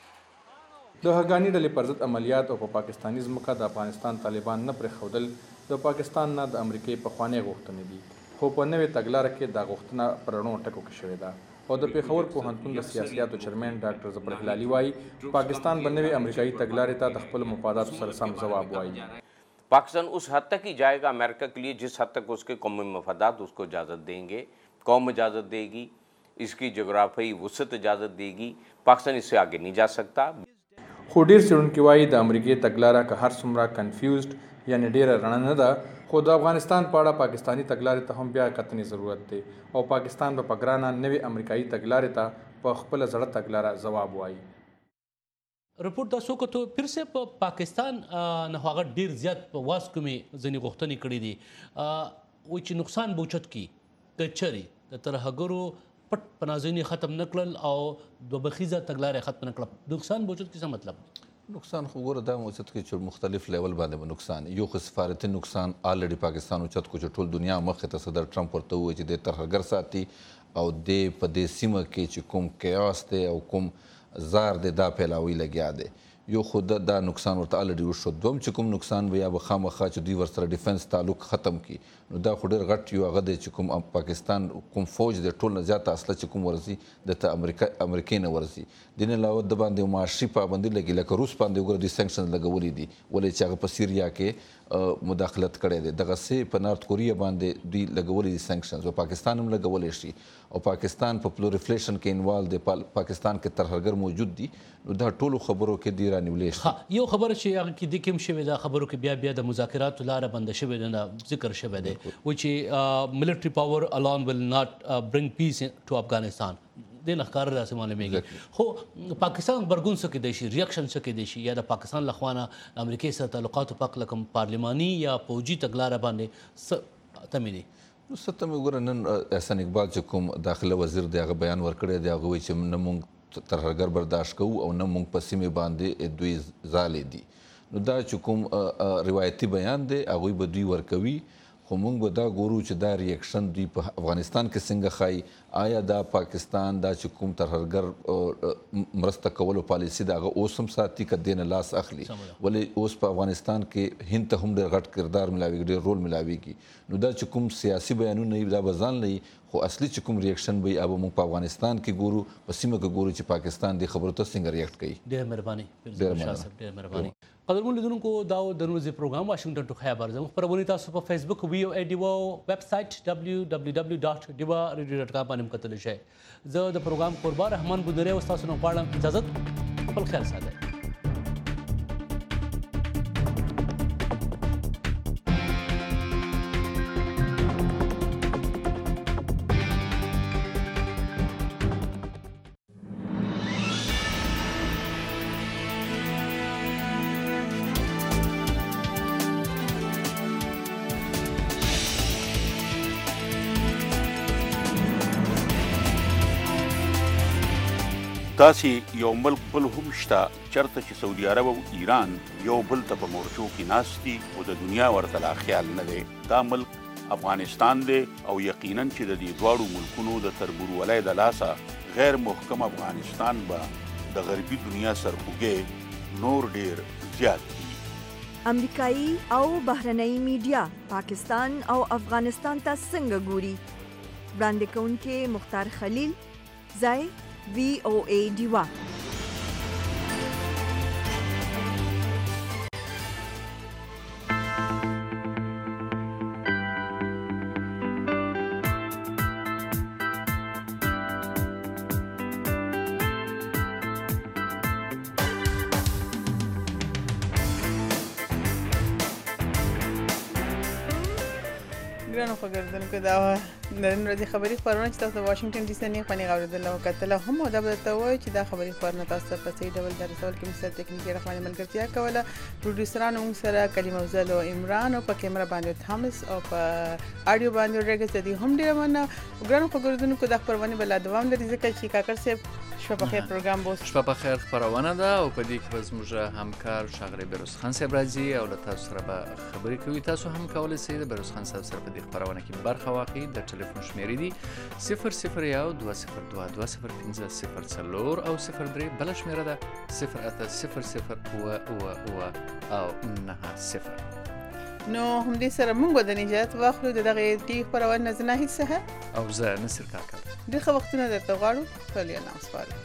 د هغاني ډلې پر ضد عملیات او په پاکستاني ځمکه د افغانستان طالبان نه پرېښودل د پاکستان نه د امریکې پخوانۍ غوښتنې دي خو په نوې تګلاره کې دا غوښتنه په رڼو ټکو کې شوې ده او د پېښور پوهنتون د سیاسیاتو چیرمین ډاکټر ظفر هلالي وایي پاکستان به نوې امریکایي تګلارې ته د خپلو مفاداتو سره سم ځواب وایي पाकिस्तान उस हद तक ही जाएगा अमेरिका के लिए जिस हद तक उसके कौमी मफादात उसको इजाज़त देंगे कौम इजाज़त देगी इसकी जोग्राफी वसत इजाज़त देगी पाकिस्तान इससे आगे नहीं जा सकता خو ډېر څېړونکي وایي د امریکې تګلاره که هر څومره کنفیوزډ یعنې ډېره رڼه نه ده خو د افغانستان په اړه پاکستاني تګلارې ته هم بیا کتنې ضرورت دی او پاکستان به په ګرانه نوې امریکایي تګلارې ته په خپله زړه تګلاره ځواب وایي رپورټ تاسو وکتو پھر سے په پاکستان نه هغه ډیر زیات په واس کومې ځینې غوښتنې کړې دي وایي چې نقصان به اوچت کړي که چرې د ترهګرو پټ پنازوینې ختم نه کړل او دوه بخیزه تګلارې ختم نه کړه نقصان به اوچت کړي څه مطلب نقصان خو ګوره دا اوچت کړي چې مختلف لیول باندې به نقصان یو خو سفارتي نقصان آلریډي پاکستان اوچت کړو چې ټول دنیا مخې ته صدر ټرمپ ورته ووایي چې د ترهګر ساتي او د په دې سیمه کې چې کوم کیاس دی او کوم زار دی دا پیلاوي لګیا دی یو خو دا نقصان ورته الریډي وشو دوم چې کوم نقصان به یا به خامخا چې دوی ورسره ډیفنس تعلق ختم کړي نو دا خو ډېر غټ یو هغه دی چې کوم پاکستان کوم فوج دی ټول نه زیاته اصله چې کوم ورځي دته امریکا امریکې نه ورځي دې نه علاوه د باندې معاشي پابندي لګي لکه روس باندې وګوره دوی سینکشن لګولي دي ولې چې هغه په سیریا کې مداخلت کړی دی دغسې په نارت کوریا باندې دوی لګولي دي سینکشنز او پاکستان هم لګولی شي او پاکستان په پلوریفلیشن کې انوالو دی پاکستان کې ترهګر موجود دي نو دا ټولو خبرو کې دی رانیولی شي یو خبره چې هغه کې د کوم شوی دا خبرو کې بیا بیا د مذاکراتو لاره بنده شوې ده نه ذکر شوی دی و چې ملټري پاور الون ول ناٹ برنګ پیس ټو افغانستان د نخکار داسې معلومیږي خو پاکستان غبرګون څه کېدی شي ریاکشن څه کېدی شي یا د پاکستان له خوا نه امریکې سره تعلقاتو په هکله کوم پارلماني یا پوځي تګلاره باندې څه تمې دي نو څه تمې وګوره نن احسان اقبال چې کوم داخله وزیر دی هغه بیان ورکړی دی هغه وایي چې نه موږ ترهګر برداشت کوو او نه موږ په سیمې باندې دوی ځالې دي نو دا چې کوم روایتي بیان دی هغوی به دوی ورکوي خو موږ به دا ګورو چې دا ریاکشن دوی په افغانستان کې څنګه ښایي آیا دا پاکستان دا چې کوم ترهګر مرسته کولو پالیسي د هغه اوس هم ساتي که دې نه لاس اخلي ولې اوس په افغانستان کې هند ته هم ډېر غټ کردار ملاویږي ډېر رول ملاویږي نو دا چې کوم سیاسي بیانونه دا به ځان لري خو اصلي چې کوم ریاکشن به یې موږ په افغانستان کې ګورو په سیمه کې ګورو چې پاکستان دې خبرو ته څنګه ریاکټ کوي ډېر مهرباني ډېر مهرباني قدرمن لیدونکو دا د نن ورځې پروګرام واشنګټن ټو خبر زموږ خپرونه تاسو په فیسبوک ویو ای ډیوا ویب سایټ دبلیو دبلیو دبلیو ډاټ ډیوا ریډیو ډاټ کام باندې کتلی شئ زه د پروګرام قربان رحمان بودری او تاسو نه غواړم اجازه خپل خیال ساتئ داسې یو ملک بل هم شته چېرته چې سعودي عرب او ایران یو بل ته په مورچو کې ناست دي او د دنیا ورته لا خیال نه دی دا ملک افغانستان دی او یقینا چې د دې دواړو ملکونو د تربورولۍ د لاسه غیر محکم افغانستان به د غربي دنیا سرخوږی نور ډیر زیات دي امریکایي او بهرنۍ میډیا پاکستان او افغانستان ته څنګه ګوري وړاندې کوونکې مختار خلیل ځای وی او ای ډیوا ګرانو خبردونکو دا نن ورځې خبري خبرونه چې تاسو د واشنگټن ډي سي نه خپل غوړېدل او کتل هم دا به ته وایي چې دا خبري خبرونه تاسو په صحیح ډول درسول کې مثال ټکنیکی رحماني ملګرتیا کوله پروډوسرانو موږ سره کلیم افضل او عمران او په کیمرا باندې تامس او په اډیو باندې رګس دي هم ډیر مننه ګرانو خبردونکو دا خبرونه بل دوام لري ځکه چې کاکر صاحب شپه په خیر پروګرام بوس شپه په خیر خبرونه ده او په دې کې زموږ همکار شاغری بیروز خان صاحب راځي او له تاسو سره به خبرې کوي تاسو هم کولای شئ د بیروز خان صاحب سره په دې خبرونه کې برخه واخلئ د ټلیفون شمیرې دي صفر صفر یو دوه صفر دوه دوه صفر پنځه صفر څلور او صفر درې بله شمیره ده صفر اته صفر صفر اوه اوه اوه او نهه صفر نو همدې سره موږ د نجات واخلو د دغه ټي خبرونه نه زنه هیڅ او زه نصر کاکا ډېر ښه وختونه درته غواړو خپل یې نام سپارو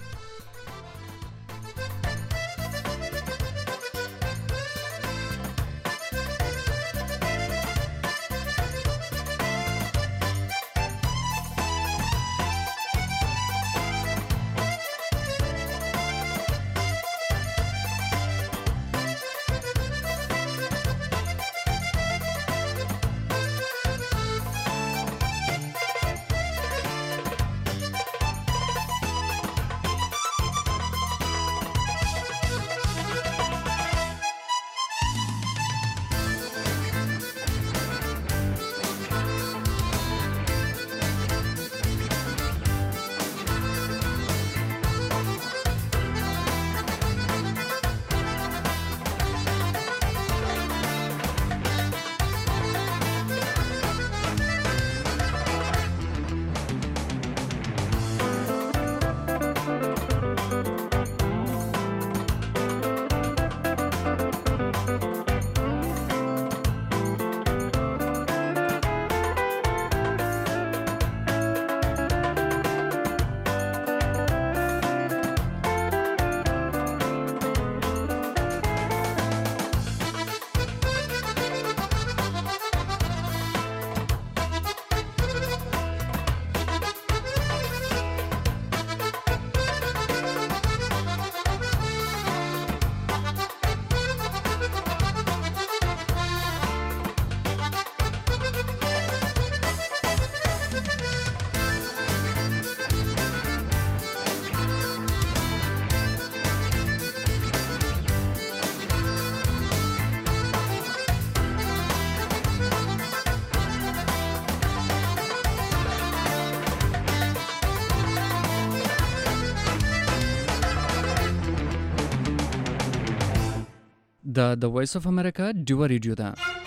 دا د وایس اف امریکا ډیو ریډیو ده.